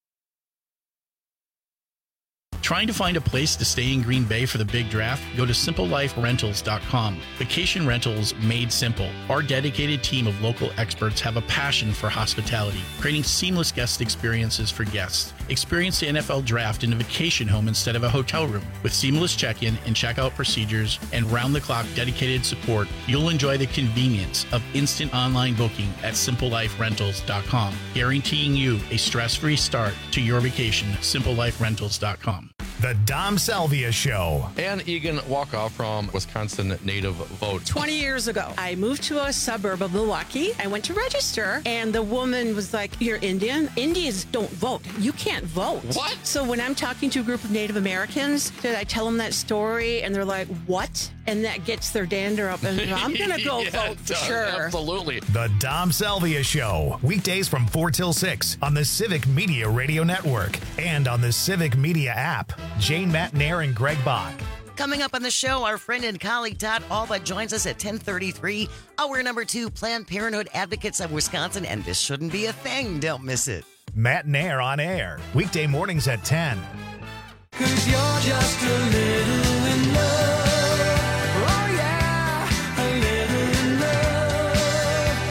[SPEAKER 8] Trying to find a place to stay in Green Bay for the big draft? Go to simpleliferentals.com. Vacation rentals made simple. Our dedicated team of local experts have a passion for hospitality, creating seamless guest experiences for guests. Experience the NFL draft in a vacation home instead of a hotel room. With seamless check-in and check-out procedures and round-the-clock dedicated support, you'll enjoy the convenience of instant online booking at simpleliferentals.com, guaranteeing you a stress-free start to your vacation. simpleliferentals.com.
[SPEAKER 1] The Dom Salvia Show.
[SPEAKER 9] Ann Egan Walkoff from Wisconsin Native Vote.
[SPEAKER 27] 20 years ago, I moved to a suburb of Milwaukee. I went to register, and the woman was like, "You're Indian? Indians don't vote. You can't vote."
[SPEAKER 9] What?
[SPEAKER 27] So when I'm talking to a group of Native Americans, I tell them that story, and they're like, "What?" And that gets their dander up, and I'm going to go vote for sure.
[SPEAKER 9] Absolutely.
[SPEAKER 1] The Dom Salvia Show. Weekdays from 4 till 6 on the Civic Media Radio Network and on the Civic Media app. Jane Matnair and Greg Bach.
[SPEAKER 28] Coming up on the show, our friend and colleague Todd Alba joins us at 10:33. Hour number 2, Planned Parenthood Advocates of Wisconsin, and this shouldn't be a thing. Don't miss it.
[SPEAKER 1] Matnair on air. Weekday mornings at 10.
[SPEAKER 25] 'Cause you're just a little in love. Oh yeah, a little in love.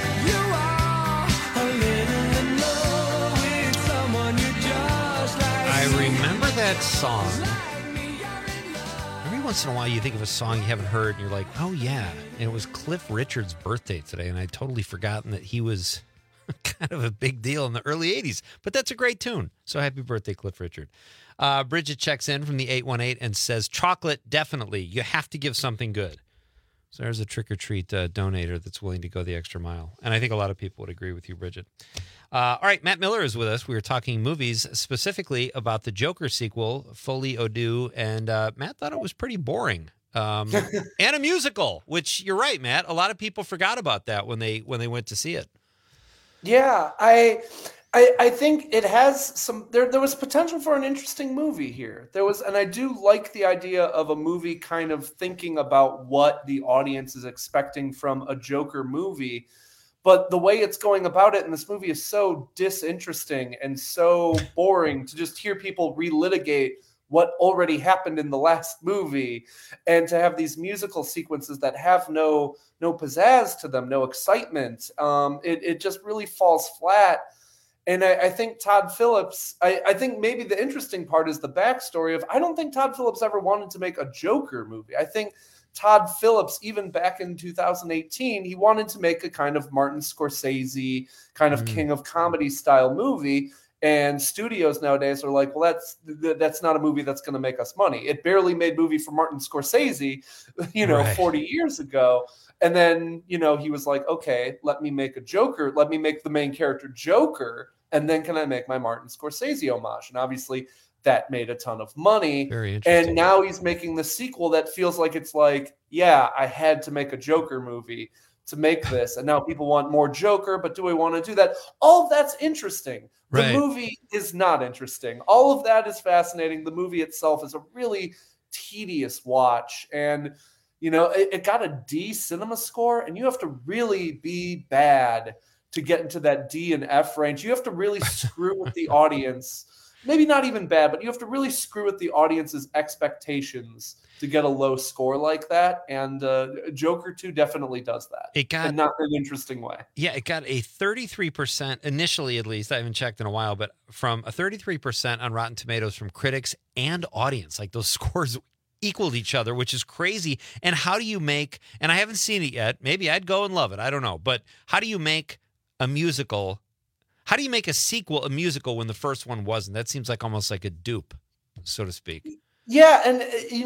[SPEAKER 19] great song. Every once in a while you think of a song you haven't heard and you're like, oh yeah. And it was Cliff Richard's birthday today, and I'd totally forgotten that he was kind of a big deal in the early 80s. But that's a great tune. So happy birthday, Cliff Richard. Bridget checks in from the 818 and says, chocolate, definitely. You have to give something good. So there's a trick-or-treat donator that's willing to go the extra mile. And I think a lot of people would agree with you, Bridget. All right, Matt Miller is with us. We were talking movies, specifically about the Joker sequel, Folie à Deux, and Matt thought it was pretty boring. And a musical, which you're right, Matt. A lot of people forgot about that when they went to see it.
[SPEAKER 26] Yeah, I think it has some. There was potential for an interesting movie here. There was, and I do like the idea of a movie kind of thinking about what the audience is expecting from a Joker movie. But the way it's going about it in this movie is so disinteresting and so boring to just hear people relitigate what already happened in the last movie, and to have these musical sequences that have no pizzazz to them, no excitement. It just really falls flat. And I think Todd Phillips, I think maybe the interesting part is the backstory of, I don't think Todd Phillips ever wanted to make a Joker movie. I think Todd Phillips, even back in 2018, he wanted to make a kind of Martin Scorsese, kind of King of Comedy style movie. And studios nowadays are like, well, that's not a movie that's going to make us money. It barely made movie for Martin Scorsese, right. 40 years ago. And then, he was like, okay, let me make a Joker. Let me make the main character Joker. And then can I make my Martin Scorsese homage? And obviously that made a ton of money.
[SPEAKER 19] Very interesting.
[SPEAKER 26] And now he's making the sequel that feels like it's like, yeah, I had to make a Joker movie to make this. And now people want more Joker, but do I want to do that? All of that's interesting. The movie is not interesting. All of that is fascinating. The movie itself is a really tedious watch. And, it got a D cinema score, and you have to really be bad to get into that D and F range. You have to really screw with the audience. Maybe not even bad, but you have to really screw with the audience's expectations to get a low score like that. And Joker 2 definitely does that.
[SPEAKER 19] It got,
[SPEAKER 26] in not an interesting way.
[SPEAKER 19] Yeah, it got a 33%, initially at least, I haven't checked in a while, but from a 33% on Rotten Tomatoes from critics and audience. Like those scores equaled each other, which is crazy. And how do you make, and I haven't seen it yet, maybe I'd go and love it, I don't know, but how do you make a musical? How do you make a sequel a musical when the first one wasn't? That seems like almost like a dupe, so to speak.
[SPEAKER 26] Yeah, and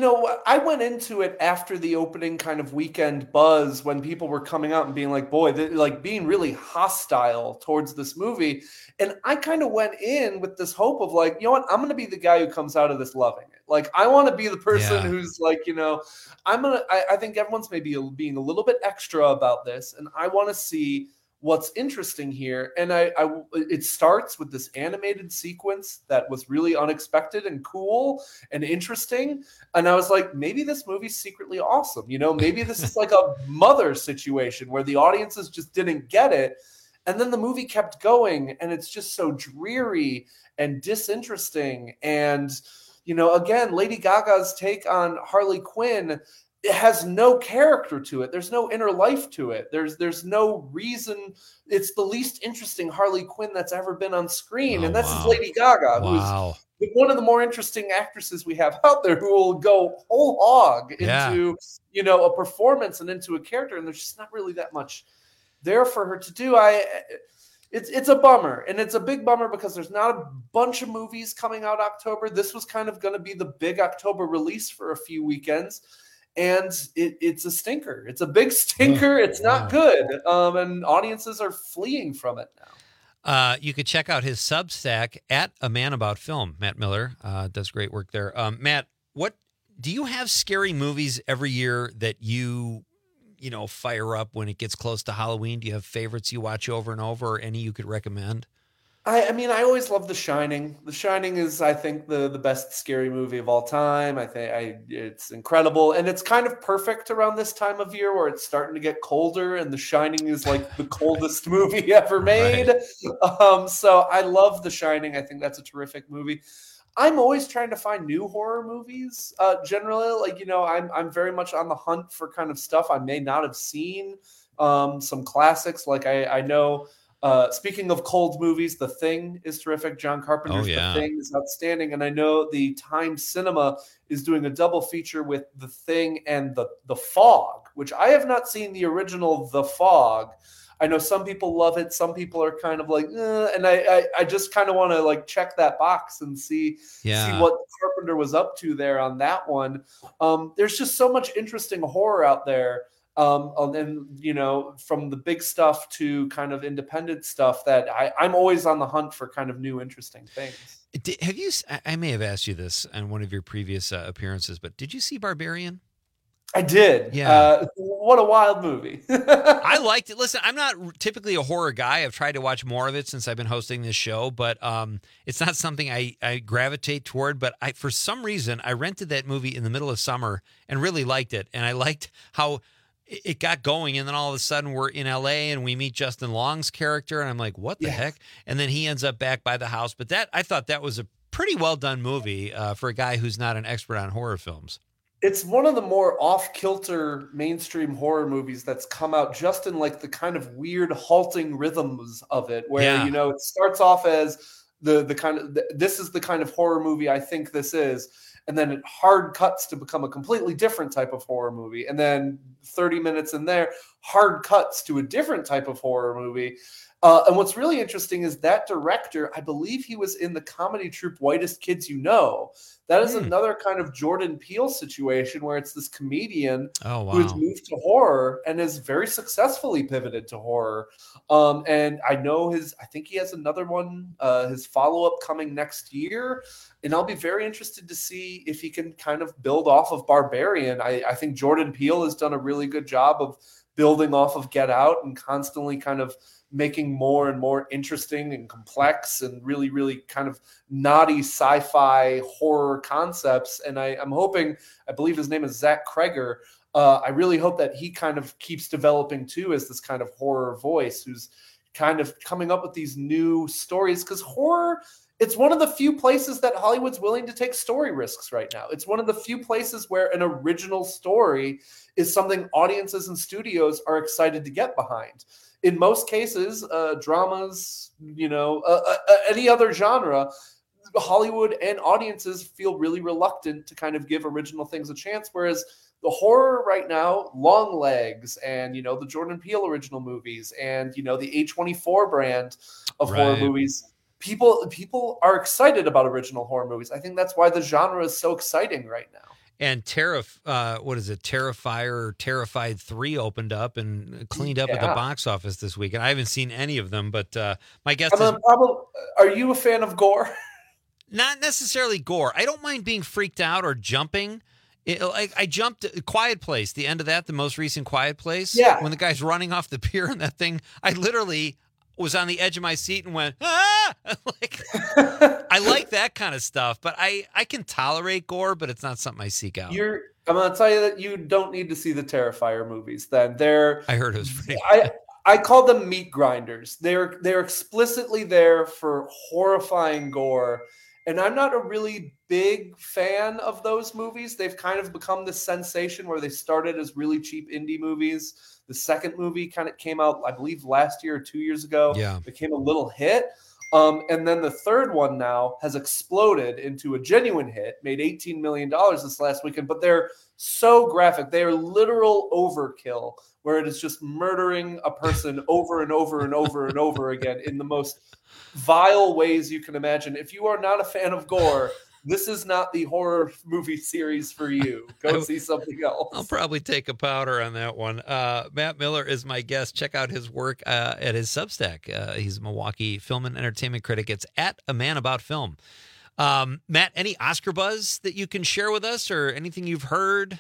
[SPEAKER 26] I went into it after the opening kind of weekend buzz when people were coming out and being like, boy, like being really hostile towards this movie. And I kind of went in with this hope of like, you know what, I'm going to be the guy who comes out of this loving it. Like, I want to be the person who's like, I think everyone's maybe being a little bit extra about this. And I want to see what's interesting here. And it starts with this animated sequence that was really unexpected and cool and interesting. And I was like, maybe this movie's secretly awesome. Maybe this is like a Mother situation where the audiences just didn't get it. And then the movie kept going, and it's just so dreary and disinteresting. And, again, Lady Gaga's take on Harley Quinn, it has no character to it. There's no inner life to it. There's no reason. It's the least interesting Harley Quinn that's ever been on screen. And this is Lady Gaga, who's one of the more interesting actresses we have out there, who will go whole hog into, a performance and into a character. And there's just not really that much there for her to do. It's a bummer, and it's a big bummer because there's not a bunch of movies coming out October. This was kind of going to be the big October release for a few weekends. And it's a stinker. It's a big stinker. It's not good. And audiences are fleeing from it now.
[SPEAKER 19] You could check out his Substack at A Man About Film. Matt Miller does great work there. Matt, what do you have scary movies every year that you fire up when it gets close to Halloween? Do you have favorites you watch over and over, or any you could recommend?
[SPEAKER 26] I mean, I always love The Shining. The Shining is, I think, the best scary movie of all time. I think it's incredible. And it's kind of perfect around this time of year where it's starting to get colder, and The Shining is like the coldest movie ever made. Right. So I love The Shining. I think that's a terrific movie. I'm always trying to find new horror movies. Generally, I'm very much on the hunt for kind of stuff I may not have seen. Some classics, like I know Speaking of cold movies, The Thing is terrific. John Carpenter's The Thing is outstanding. And I know the Time Cinema is doing a double feature with The Thing and The Fog, which I have not seen the original The Fog. I know some people love it. Some people are kind of like, and I just kind of want to like check that box and see what Carpenter was up to there on that one. There's just so much interesting horror out there. And you know, from the big stuff to kind of independent stuff that I'm always on the hunt for kind of new, interesting things.
[SPEAKER 19] Have you, I may have asked you this on one of your previous appearances, but did you see Barbarian?
[SPEAKER 26] I did. Yeah. What a wild movie.
[SPEAKER 19] I liked it. Listen, I'm not typically a horror guy. I've tried to watch more of it since I've been hosting this show, but it's not something I gravitate toward. But for some reason, I rented that movie in the middle of summer and really liked it. And I liked how it got going, and then all of a sudden we're in L.A. and we meet Justin Long's character, and I'm like, what the heck? And then he ends up back by the house. But I thought that was a pretty well done movie for a guy who's not an expert on horror films.
[SPEAKER 26] It's one of the more off-kilter mainstream horror movies that's come out just in like the kind of weird halting rhythms of it, where, you know, it starts off as the kind of, this is the kind of horror movie I think this is. And then it hard cuts to become a completely different type of horror movie. And then 30 minutes in there, hard cuts to a different type of horror movie. And what's really interesting is that director, I believe he was in the comedy troupe Whitest Kids You Know. That is another kind of Jordan Peele situation where it's this comedian who has moved to horror and has very successfully pivoted to horror. And I know I think he has another one, his follow-up coming next year. And I'll be very interested to see if he can kind of build off of Barbarian. I think Jordan Peele has done a really good job of building off of Get Out and constantly kind of making more and more interesting and complex and really, really kind of naughty sci-fi horror concepts. And I'm hoping, I believe his name is Zach Kreger. I really hope that he kind of keeps developing too as this kind of horror voice who's kind of coming up with these new stories, because horror, it's one of the few places that Hollywood's willing to take story risks right now. It's one of the few places where an original story is something audiences and studios are excited to get behind. In most cases, dramas, you know, any other genre, Hollywood and audiences feel really reluctant to kind of give original things a chance. Whereas the horror right now, Long Legs and, you know, the Jordan Peele original movies and, you know, the A24 brand of horror movies, people are excited about original horror movies. I think that's why the genre is so exciting right now.
[SPEAKER 19] And Terrifier or Terrified 3 opened up and cleaned up at the box office this week. And I haven't seen any of them, but my guess is...
[SPEAKER 26] Are you a fan of gore?
[SPEAKER 19] Not necessarily gore. I don't mind being freaked out or jumping. I jumped Quiet Place, the end of that, the most recent Quiet Place.
[SPEAKER 26] Yeah.
[SPEAKER 19] When the guy's running off the pier and that thing, I literally was on the edge of my seat and went, ah! Like, I like that kind of stuff, but I can tolerate gore, but it's not something I seek out.
[SPEAKER 26] I'm going to tell you that you don't need to see the Terrifier movies then.
[SPEAKER 19] I heard it was pretty
[SPEAKER 26] I call them meat grinders. They're explicitly there for horrifying gore. And I'm not a really big fan of those movies. They've kind of become this sensation where they started as really cheap indie movies. The second movie kind of came out, I believe, last year or 2 years ago.
[SPEAKER 19] Yeah.
[SPEAKER 26] Became a little hit. And then the third one now has exploded into a genuine hit, made $18 million this last weekend. But they're so graphic. They are literal overkill, where it is just murdering a person over and over and over and over again in the most vile ways you can imagine. If you are not a fan of gore, this is not the horror movie series for you. Go see something else.
[SPEAKER 19] I'll probably take a powder on that one. Matt Miller is my guest. Check out his work at his Substack. He's a Milwaukee film and entertainment critic. It's at A Man About Film. Matt, any Oscar buzz that you can share with us or anything you've heard?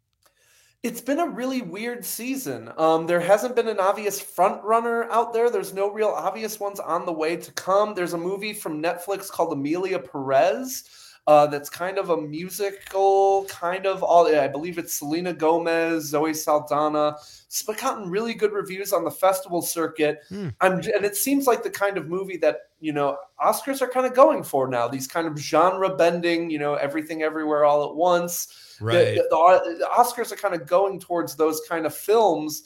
[SPEAKER 26] It's been a really weird season. There hasn't been an obvious front runner out there. There's no real obvious ones on the way to come. There's a movie from Netflix called Amelia Perez. That's kind of a musical, I believe it's Selena Gomez, Zoe Saldana. It's gotten really good reviews on the festival circuit. And it seems like the kind of movie that, you know, Oscars are kind of going for now. These kind of genre bending, you know, everything everywhere all at once.
[SPEAKER 19] Right.
[SPEAKER 26] The Oscars are kind of going towards those kind of films.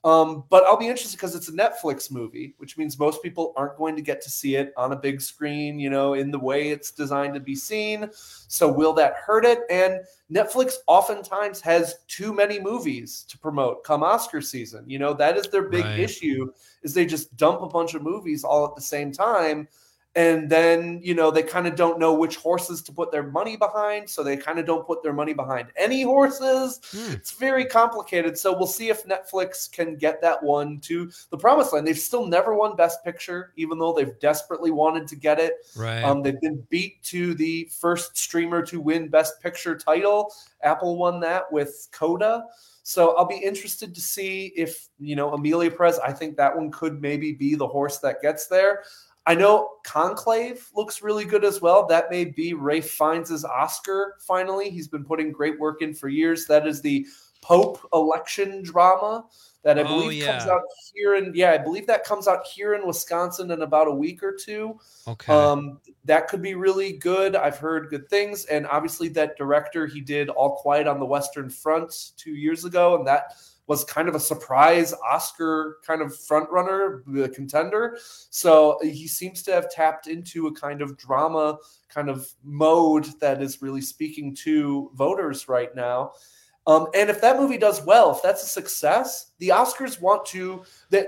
[SPEAKER 26] But I'll be interested because it's a Netflix movie, which means most people aren't going to get to see it on a big screen, in the way it's designed to be seen. So will that hurt it? And Netflix oftentimes has too many movies to promote come Oscar season. That is their big issue, is they just dump a bunch of movies all at the same time. And then, they kind of don't know which horses to put their money behind. So they kind of don't put their money behind any horses. It's very complicated. So we'll see if Netflix can get that one to the promised land. They've still never won Best Picture, even though they've desperately wanted to get it.
[SPEAKER 19] Right.
[SPEAKER 26] They've been beat to the first streamer to win Best Picture title. Apple won that with Coda. So I'll be interested to see if, Emilia Perez, I think that one could maybe be the horse that gets there. I know Conclave looks really good as well. That may be Ralph Fiennes' Oscar finally. He's been putting great work in for years. That is the Pope election drama that I believe comes out here I believe that comes out here in Wisconsin in about a week or two.
[SPEAKER 19] Okay.
[SPEAKER 26] That could be really good. I've heard good things. And obviously that director, he did All Quiet on the Western Front 2 years ago, and that was kind of a surprise Oscar kind of front runner, the contender. So he seems to have tapped into a kind of drama kind of mode that is really speaking to voters right now. And if that movie does well, if that's a success, the Oscars want to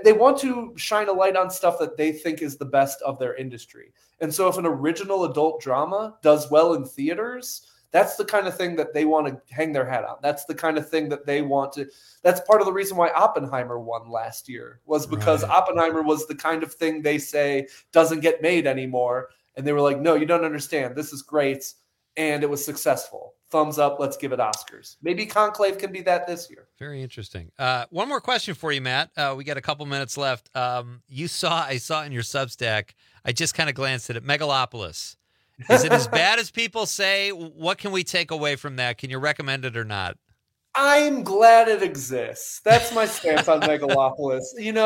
[SPEAKER 26] shine a light on stuff that they think is the best of their industry. And so if an original adult drama does well in theaters, that's the kind of thing that they want to hang their hat on. That's the kind of thing that they want to. That's part of the reason why Oppenheimer won last year, was because Oppenheimer was the kind of thing they say doesn't get made anymore. And they were like, no, you don't understand. This is great. And it was successul. Thumbs up. Let's give it Oscars. Maybe Conclave can be that this year.
[SPEAKER 19] Very interesting. One more question for you, Matt. We got a couple minutes left. I saw in your Substack, I just kind of glanced at it, Megalopolis. Is it as bad as people say? What can we take away from that? Can you recommend it or not?
[SPEAKER 26] I'm glad it exists. That's my stance on Megalopolis.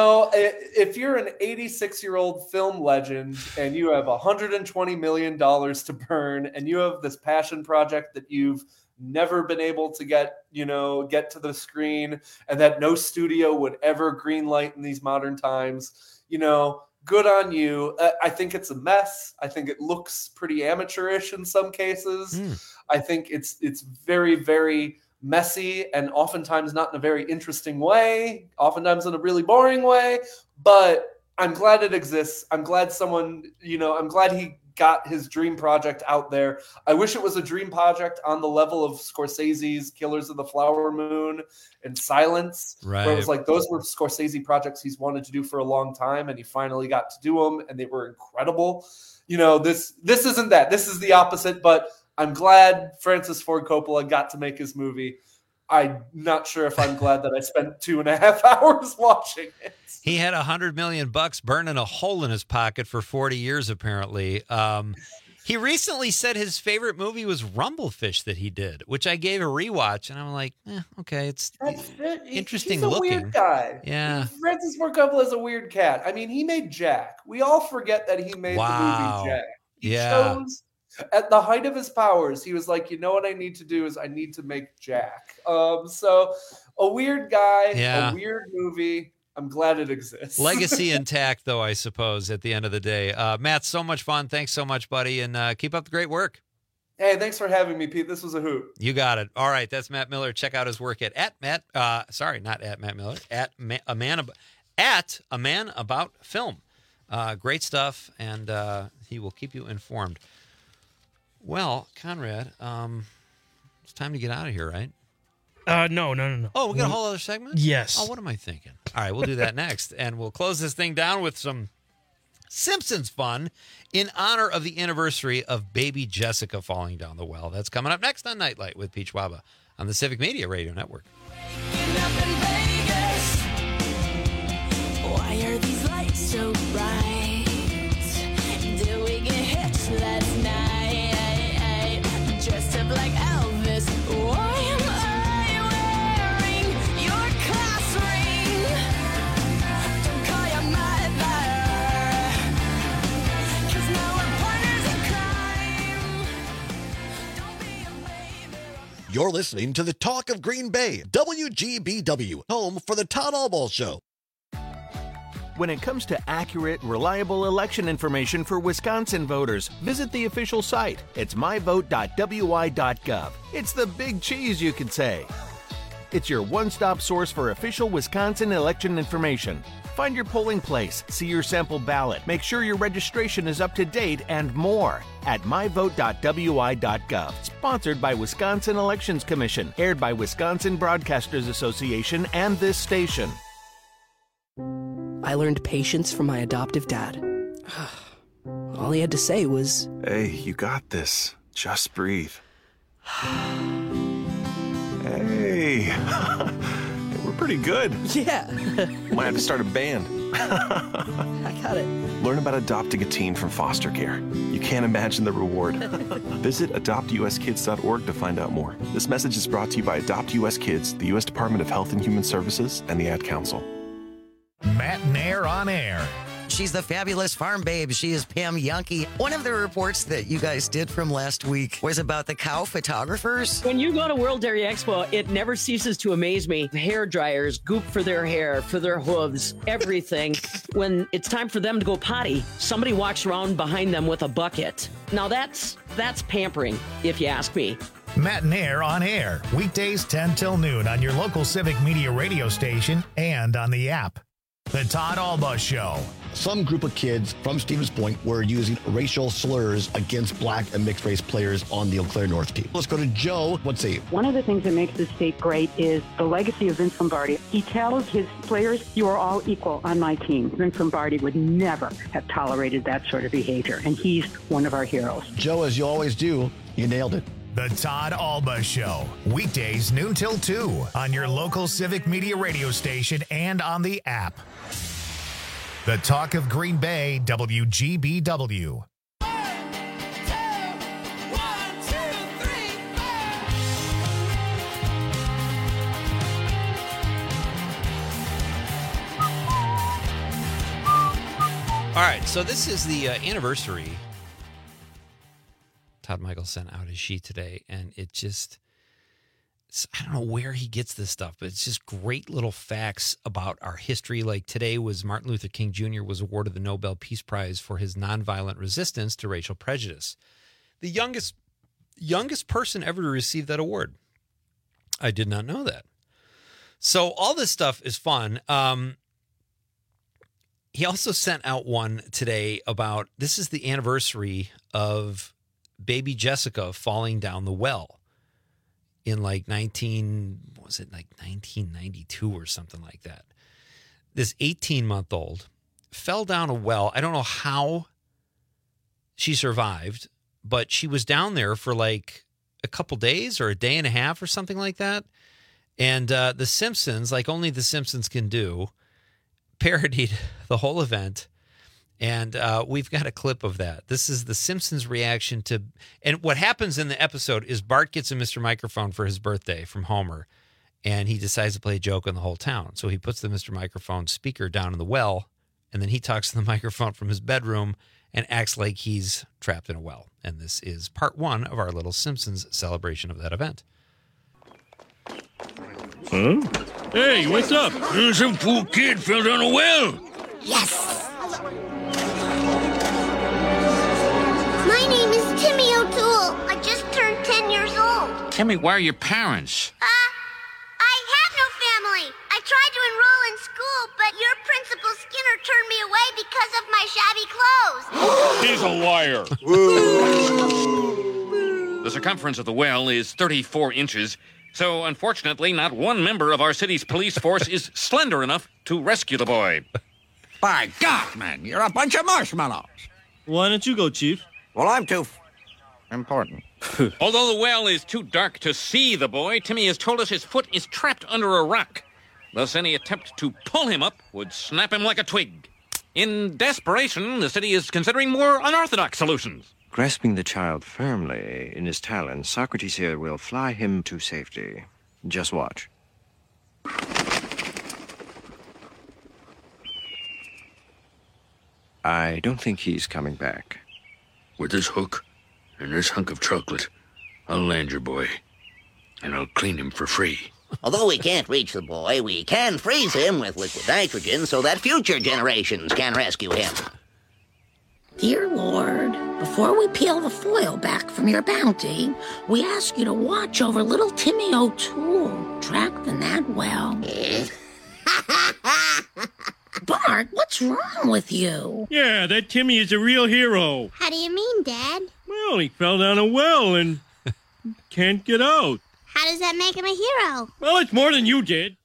[SPEAKER 26] If you're an 86-year-old film legend and you have $120 million to burn and you have this passion project that you've never been able to get to the screen and that no studio would ever greenlight in these modern times, good on you. I think it's a mess. I think it looks pretty amateurish in some cases. I think it's very, very messy and oftentimes not in a very interesting way, oftentimes in a really boring way, but I'm glad it exists. I'm glad I'm glad he got his dream project out there. I wish it was a dream project on the level of Scorsese's Killers of the Flower Moon and Silence, where it was like those were Scorsese projects he's wanted to do for a long time, and he finally got to do them, and they were incredible. This isn't that. This is the opposite, but I'm glad Francis Ford Coppola got to make his movie. I'm not sure if I'm glad that I spent 2.5 hours watching it.
[SPEAKER 19] He had $100 million burning a hole in his pocket for 40 years, apparently. He recently said his favorite movie was Rumblefish that he did, which I gave a rewatch, and I'm like, okay, it's interesting
[SPEAKER 26] He's a
[SPEAKER 19] looking.
[SPEAKER 26] Weird guy.
[SPEAKER 19] Yeah.
[SPEAKER 26] Francis Ford Coppola is a weird cat. I mean, he made Jack. We all forget that he made the movie Jack. He chose, at the height of his powers, he was like, what I need to do is I need to make Jack. So a weird guy, a weird movie. I'm glad it exists.
[SPEAKER 19] Legacy intact, though, I suppose, at the end of the day. Matt, so much fun. Thanks so much, buddy, and keep up the great work.
[SPEAKER 26] Hey, thanks for having me, Pete. This was a hoot.
[SPEAKER 19] You got it. All right, that's Matt Miller. Check out his work at Matt Miller, at A Man About Film. Great stuff, and he will keep you informed. Well, Conrad, it's time to get out of here, right?
[SPEAKER 20] No.
[SPEAKER 19] Oh, we got a whole other segment?
[SPEAKER 20] Yes.
[SPEAKER 19] Oh, what am I thinking? All right, we'll do that next, and we'll close this thing down with some Simpsons fun in honor of the anniversary of baby Jessica falling down the well. That's coming up next on Nightlight with Peach Waba on the Civic Media Radio Network.
[SPEAKER 10] Why are these lights so bright? Did we get hit last night? Dressed up like Elvis. Why am I wearing your class ring? Don't call your mother, 'cause now we're partners in crime. Don't be a baby.
[SPEAKER 3] You're listening to the Talk of Green Bay, WGBW, home for the Todd Albaugh Show.
[SPEAKER 12] When it comes to accurate, reliable election information for Wisconsin voters, visit the official site. It's myvote.wi.gov. It's the big cheese, you could say. It's your one-stop source for official Wisconsin election information. Find your polling place, see your sample ballot, make sure your registration is up to date, and more at myvote.wi.gov. Sponsored by Wisconsin Elections Commission, aired by Wisconsin Broadcasters Association and this station.
[SPEAKER 13] I learned patience from my adoptive dad. All he had to say was,
[SPEAKER 14] "Hey, you got this. Just breathe." Hey, we're pretty good.
[SPEAKER 13] Yeah.
[SPEAKER 14] Might have to start a band.
[SPEAKER 13] I got it.
[SPEAKER 14] Learn about adopting a teen from foster care. You can't imagine the reward. Visit adoptuskids.org to find out more. This message is brought to you by Adopt US Kids, the U.S. Department of Health and Human Services, and the Ad Council.
[SPEAKER 1] Matt Nair on air.
[SPEAKER 28] She's the fabulous farm babe. She is Pam Yankee. One of the reports that you guys did from last week was about the cow photographers.
[SPEAKER 15] When you go to World Dairy Expo, it never ceases to amaze me. Hair dryers, goop for their hair, for their hooves, everything. When it's time for them to go potty, somebody walks around behind them with a bucket. Now that's pampering, if you ask me.
[SPEAKER 1] Matt Nair on air, weekdays 10 till noon on your local Civic Media radio station and on the app. The Todd Albaugh Show.
[SPEAKER 3] Some group of kids from Stevens Point were using racial slurs against black and mixed race players on the Eau Claire North team. Let's go to Joe. What's he?
[SPEAKER 17] One of the things that makes this state great is the legacy of Vince Lombardi. He tells his players, "You are all equal on my team." Vince Lombardi would never have tolerated that sort of behavior, and he's one of our heroes.
[SPEAKER 3] Joe, as you always do, you nailed it.
[SPEAKER 1] The Todd Albaugh Show, weekdays noon till 2 on your local Civic Media radio station and on the app. The Talk of Green Bay, WGBW.
[SPEAKER 19] All right, so this is the anniversary. Todd Michael sent out his sheet today, and it just, I don't know where he gets this stuff, but it's just great little facts about our history. Like today was Martin Luther King Jr. was awarded the Nobel Peace Prize for his nonviolent resistance to racial prejudice. The youngest person ever to receive that award. I did not know that. So all this stuff is fun. He also sent out one today about, this is the anniversary of baby Jessica falling down the well in like 1992 or something like that. This 18-month-old fell down a well. I don't know how she survived, but she was down there for like a couple days or a day and a half or something like that. And The Simpsons, like only The Simpsons can do, parodied the whole event. And we've got a clip of that. This is The Simpsons' reaction to... And what happens in the episode is Bart gets a Mr. Microphone for his birthday from Homer, and he decides to play a joke on the whole town. So he puts the Mr. Microphone speaker down in the well, and then he talks to the microphone from his bedroom and acts like he's trapped in a well. And this is part one of our little Simpsons celebration of that event.
[SPEAKER 18] Huh? Hey, what's up? Some poor kid fell down a well.
[SPEAKER 21] Yes! My name is Timmy O'Toole. I just turned 10 years old.
[SPEAKER 18] Timmy, where are your parents?
[SPEAKER 21] I have no family. I tried to enroll in school, but your Principal Skinner turned me away because of my shabby
[SPEAKER 18] He's a liar. The circumference of the well is 34 inches, so unfortunately not one member of our city's police force is slender enough to rescue the boy.
[SPEAKER 29] By God, man, you're a bunch of marshmallows.
[SPEAKER 18] Why don't you go, Chief?
[SPEAKER 29] Well, I'm too important.
[SPEAKER 18] Although the well is too dark to see the boy, Timmy has told us his foot is trapped under a rock. Thus, any attempt to pull him up would snap him like a twig. In desperation, the city is considering more unorthodox solutions.
[SPEAKER 30] Grasping the child firmly in his talons, Socrates here will fly him to safety. Just watch. I don't think he's coming back.
[SPEAKER 18] With this hook and this hunk of chocolate, I'll land your boy.
[SPEAKER 2] and I'll clean him for free.
[SPEAKER 4] Although we can't reach the boy, we can freeze him with liquid nitrogen so that future generations can rescue him.
[SPEAKER 5] Dear Lord, before we peel the foil back from your bounty, we ask you to watch over little Timmy O'Toole, tracked in that well. Bart, what's wrong with you?
[SPEAKER 6] Yeah, that Timmy is a real hero.
[SPEAKER 21] How do you mean, Dad?
[SPEAKER 6] Well, he fell down a well and can't get out.
[SPEAKER 21] How does that make him a hero?
[SPEAKER 6] Well, it's more than you did.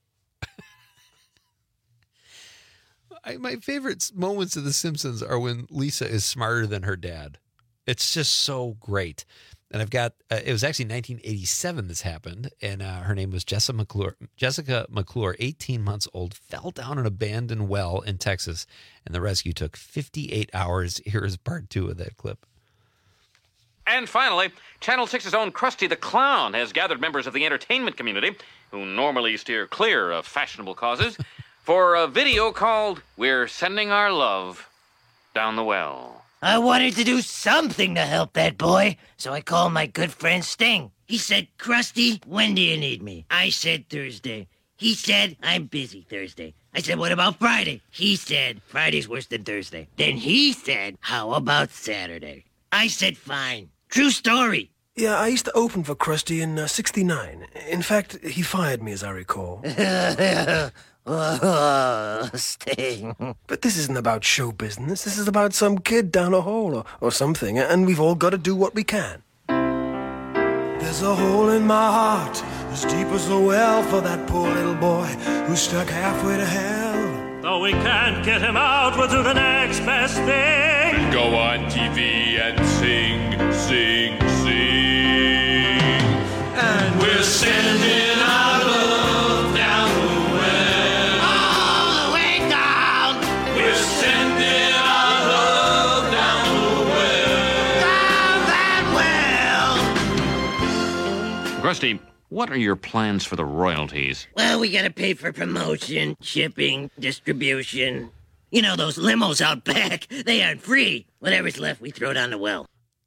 [SPEAKER 19] My favorite moments of The Simpsons are when Lisa is smarter than her dad. It's just so great. And I've got, it was actually 1987 this happened, and her name was Jessica McClure, 18 months old, fell down an abandoned well in Texas, and the rescue took 58 hours. Here is part 2 of that clip.
[SPEAKER 18] And finally, Channel 6's own Krusty the Clown has gathered members of the entertainment community, who normally steer clear of fashionable causes, for a video called We're Sending Our Love Down the Well.
[SPEAKER 7] I wanted to do something to help that boy, so I called my good friend Sting. He said, Krusty, when do you need me? I said Thursday. He said, I'm busy Thursday. I said, what about Friday? He said, Friday's worse than Thursday. Then he said, how about Saturday? I said, fine. True story.
[SPEAKER 11] Yeah, I used to open for Krusty in '69. In fact, he fired me, as I recall.
[SPEAKER 7] Sting.
[SPEAKER 11] But this isn't about show business. This is about some kid down a hole or something, and we've all got to do what we can.
[SPEAKER 25] There's a hole in my heart, as deep as a well, for that poor little boy who's stuck halfway to hell.
[SPEAKER 6] Though we can't get him out, we'll do the next best thing.
[SPEAKER 16] We'll go on TV and sing, sing, sing.
[SPEAKER 25] And we're sending our love down the well.
[SPEAKER 7] All the way down.
[SPEAKER 25] We're sending our love down the well.
[SPEAKER 7] Down that well.
[SPEAKER 18] Krusty, what are your plans for the royalties?
[SPEAKER 7] Well, we gotta pay for promotion, shipping, distribution. You know, those limos out back, they aren't free. Whatever's left, we throw down the well.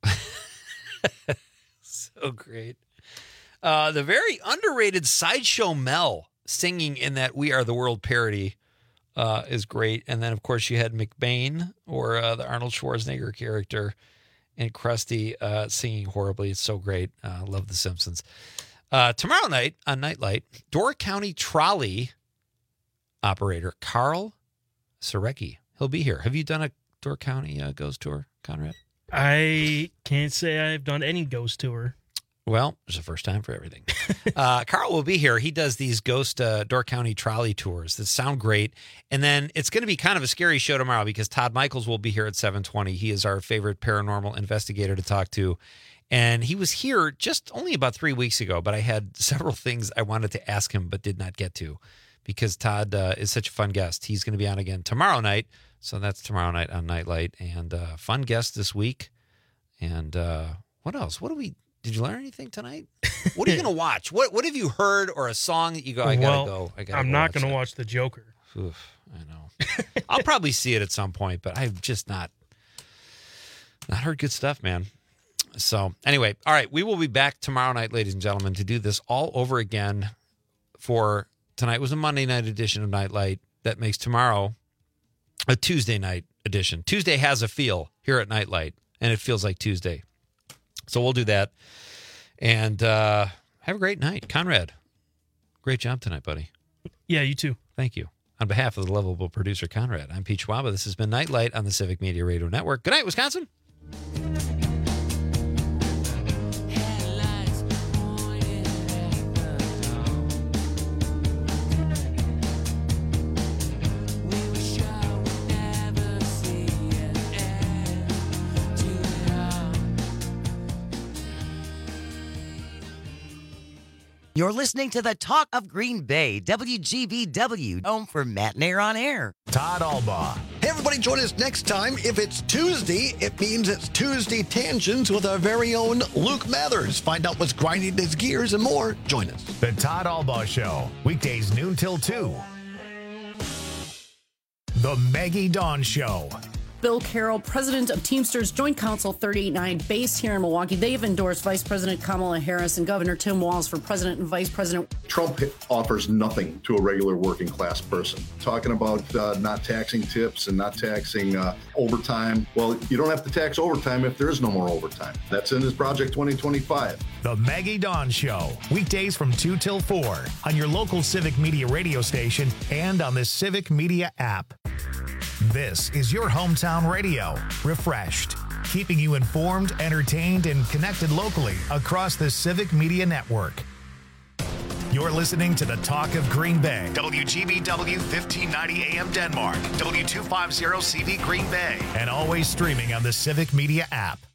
[SPEAKER 19] So great. The very underrated Sideshow Mel singing in that We Are the World parody is great. And then, of course, you had McBain, or the Arnold Schwarzenegger character, and Krusty singing horribly. It's so great. Love The Simpsons. Tomorrow night on Nightlight, Door County Trolley operator Carl Sarecki. He'll be here. Have you done a Door County ghost tour, Conrad?
[SPEAKER 20] I can't say I've done any ghost tour.
[SPEAKER 19] Well, there's a first time for everything. Carl will be here. He does these ghost Door County trolley tours that sound great. And then it's going to be kind of a scary show tomorrow because Todd Michaels will be here at 7:20. He is our favorite paranormal investigator to talk to. And he was here just only about 3 weeks ago, but I had several things I wanted to ask him but did not get to because Todd is such a fun guest. He's going to be on again tomorrow night. So that's tomorrow night on Nightlight. And fun guest this week. And what else? Did you learn anything tonight? What are you going to watch? What have you heard or a song that you go, I got to go.
[SPEAKER 20] I'm not going to watch The Joker.
[SPEAKER 19] Oof, I know. I'll probably see it at some point, but I've just not heard good stuff, man. So anyway, all right, we will be back tomorrow night, ladies and gentlemen, to do this all over again. For tonight was a Monday night edition of Nightlight. That makes tomorrow a Tuesday night edition. Tuesday has a feel here at Nightlight, and it feels like Tuesday. So we'll do that. And have a great night. Conrad, great job tonight, buddy.
[SPEAKER 20] Yeah, you too.
[SPEAKER 19] Thank you. On behalf of the lovable producer, Conrad, I'm Pete Schwaba. This has been Nightlight on the Civic Media Radio Network. Good night, Wisconsin.
[SPEAKER 28] You're listening to the Talk of Green Bay, WGBW, home for Matt Nair on Air.
[SPEAKER 3] Todd Albaugh. Hey, everybody, join us next time. If it's Tuesday, it means it's Tuesday Tangents with our very own Luke Mathers. Find out what's grinding his gears and more. Join us.
[SPEAKER 1] The Todd Albaugh Show, weekdays noon till 2. The Maggie Dawn Show.
[SPEAKER 2] Bill Carroll, president of Teamsters Joint Council 389, based here in Milwaukee. They've endorsed Vice President Kamala Harris and Governor Tim Walz for president and vice president.
[SPEAKER 8] Trump offers nothing to a regular working class person. Talking about not taxing tips and not taxing overtime. Well, you don't have to tax overtime if there is no more overtime. That's in his Project 2025.
[SPEAKER 1] The Maggie Dawn Show, weekdays from 2 till 4 on your local Civic Media radio station and on the Civic Media app. This is your hometown radio, refreshed, keeping you informed, entertained, and connected locally across the Civic Media Network. You're listening to the Talk of Green Bay, WGBW 1590 AM Denmark, W250 CV Green Bay, and always streaming on the Civic Media app.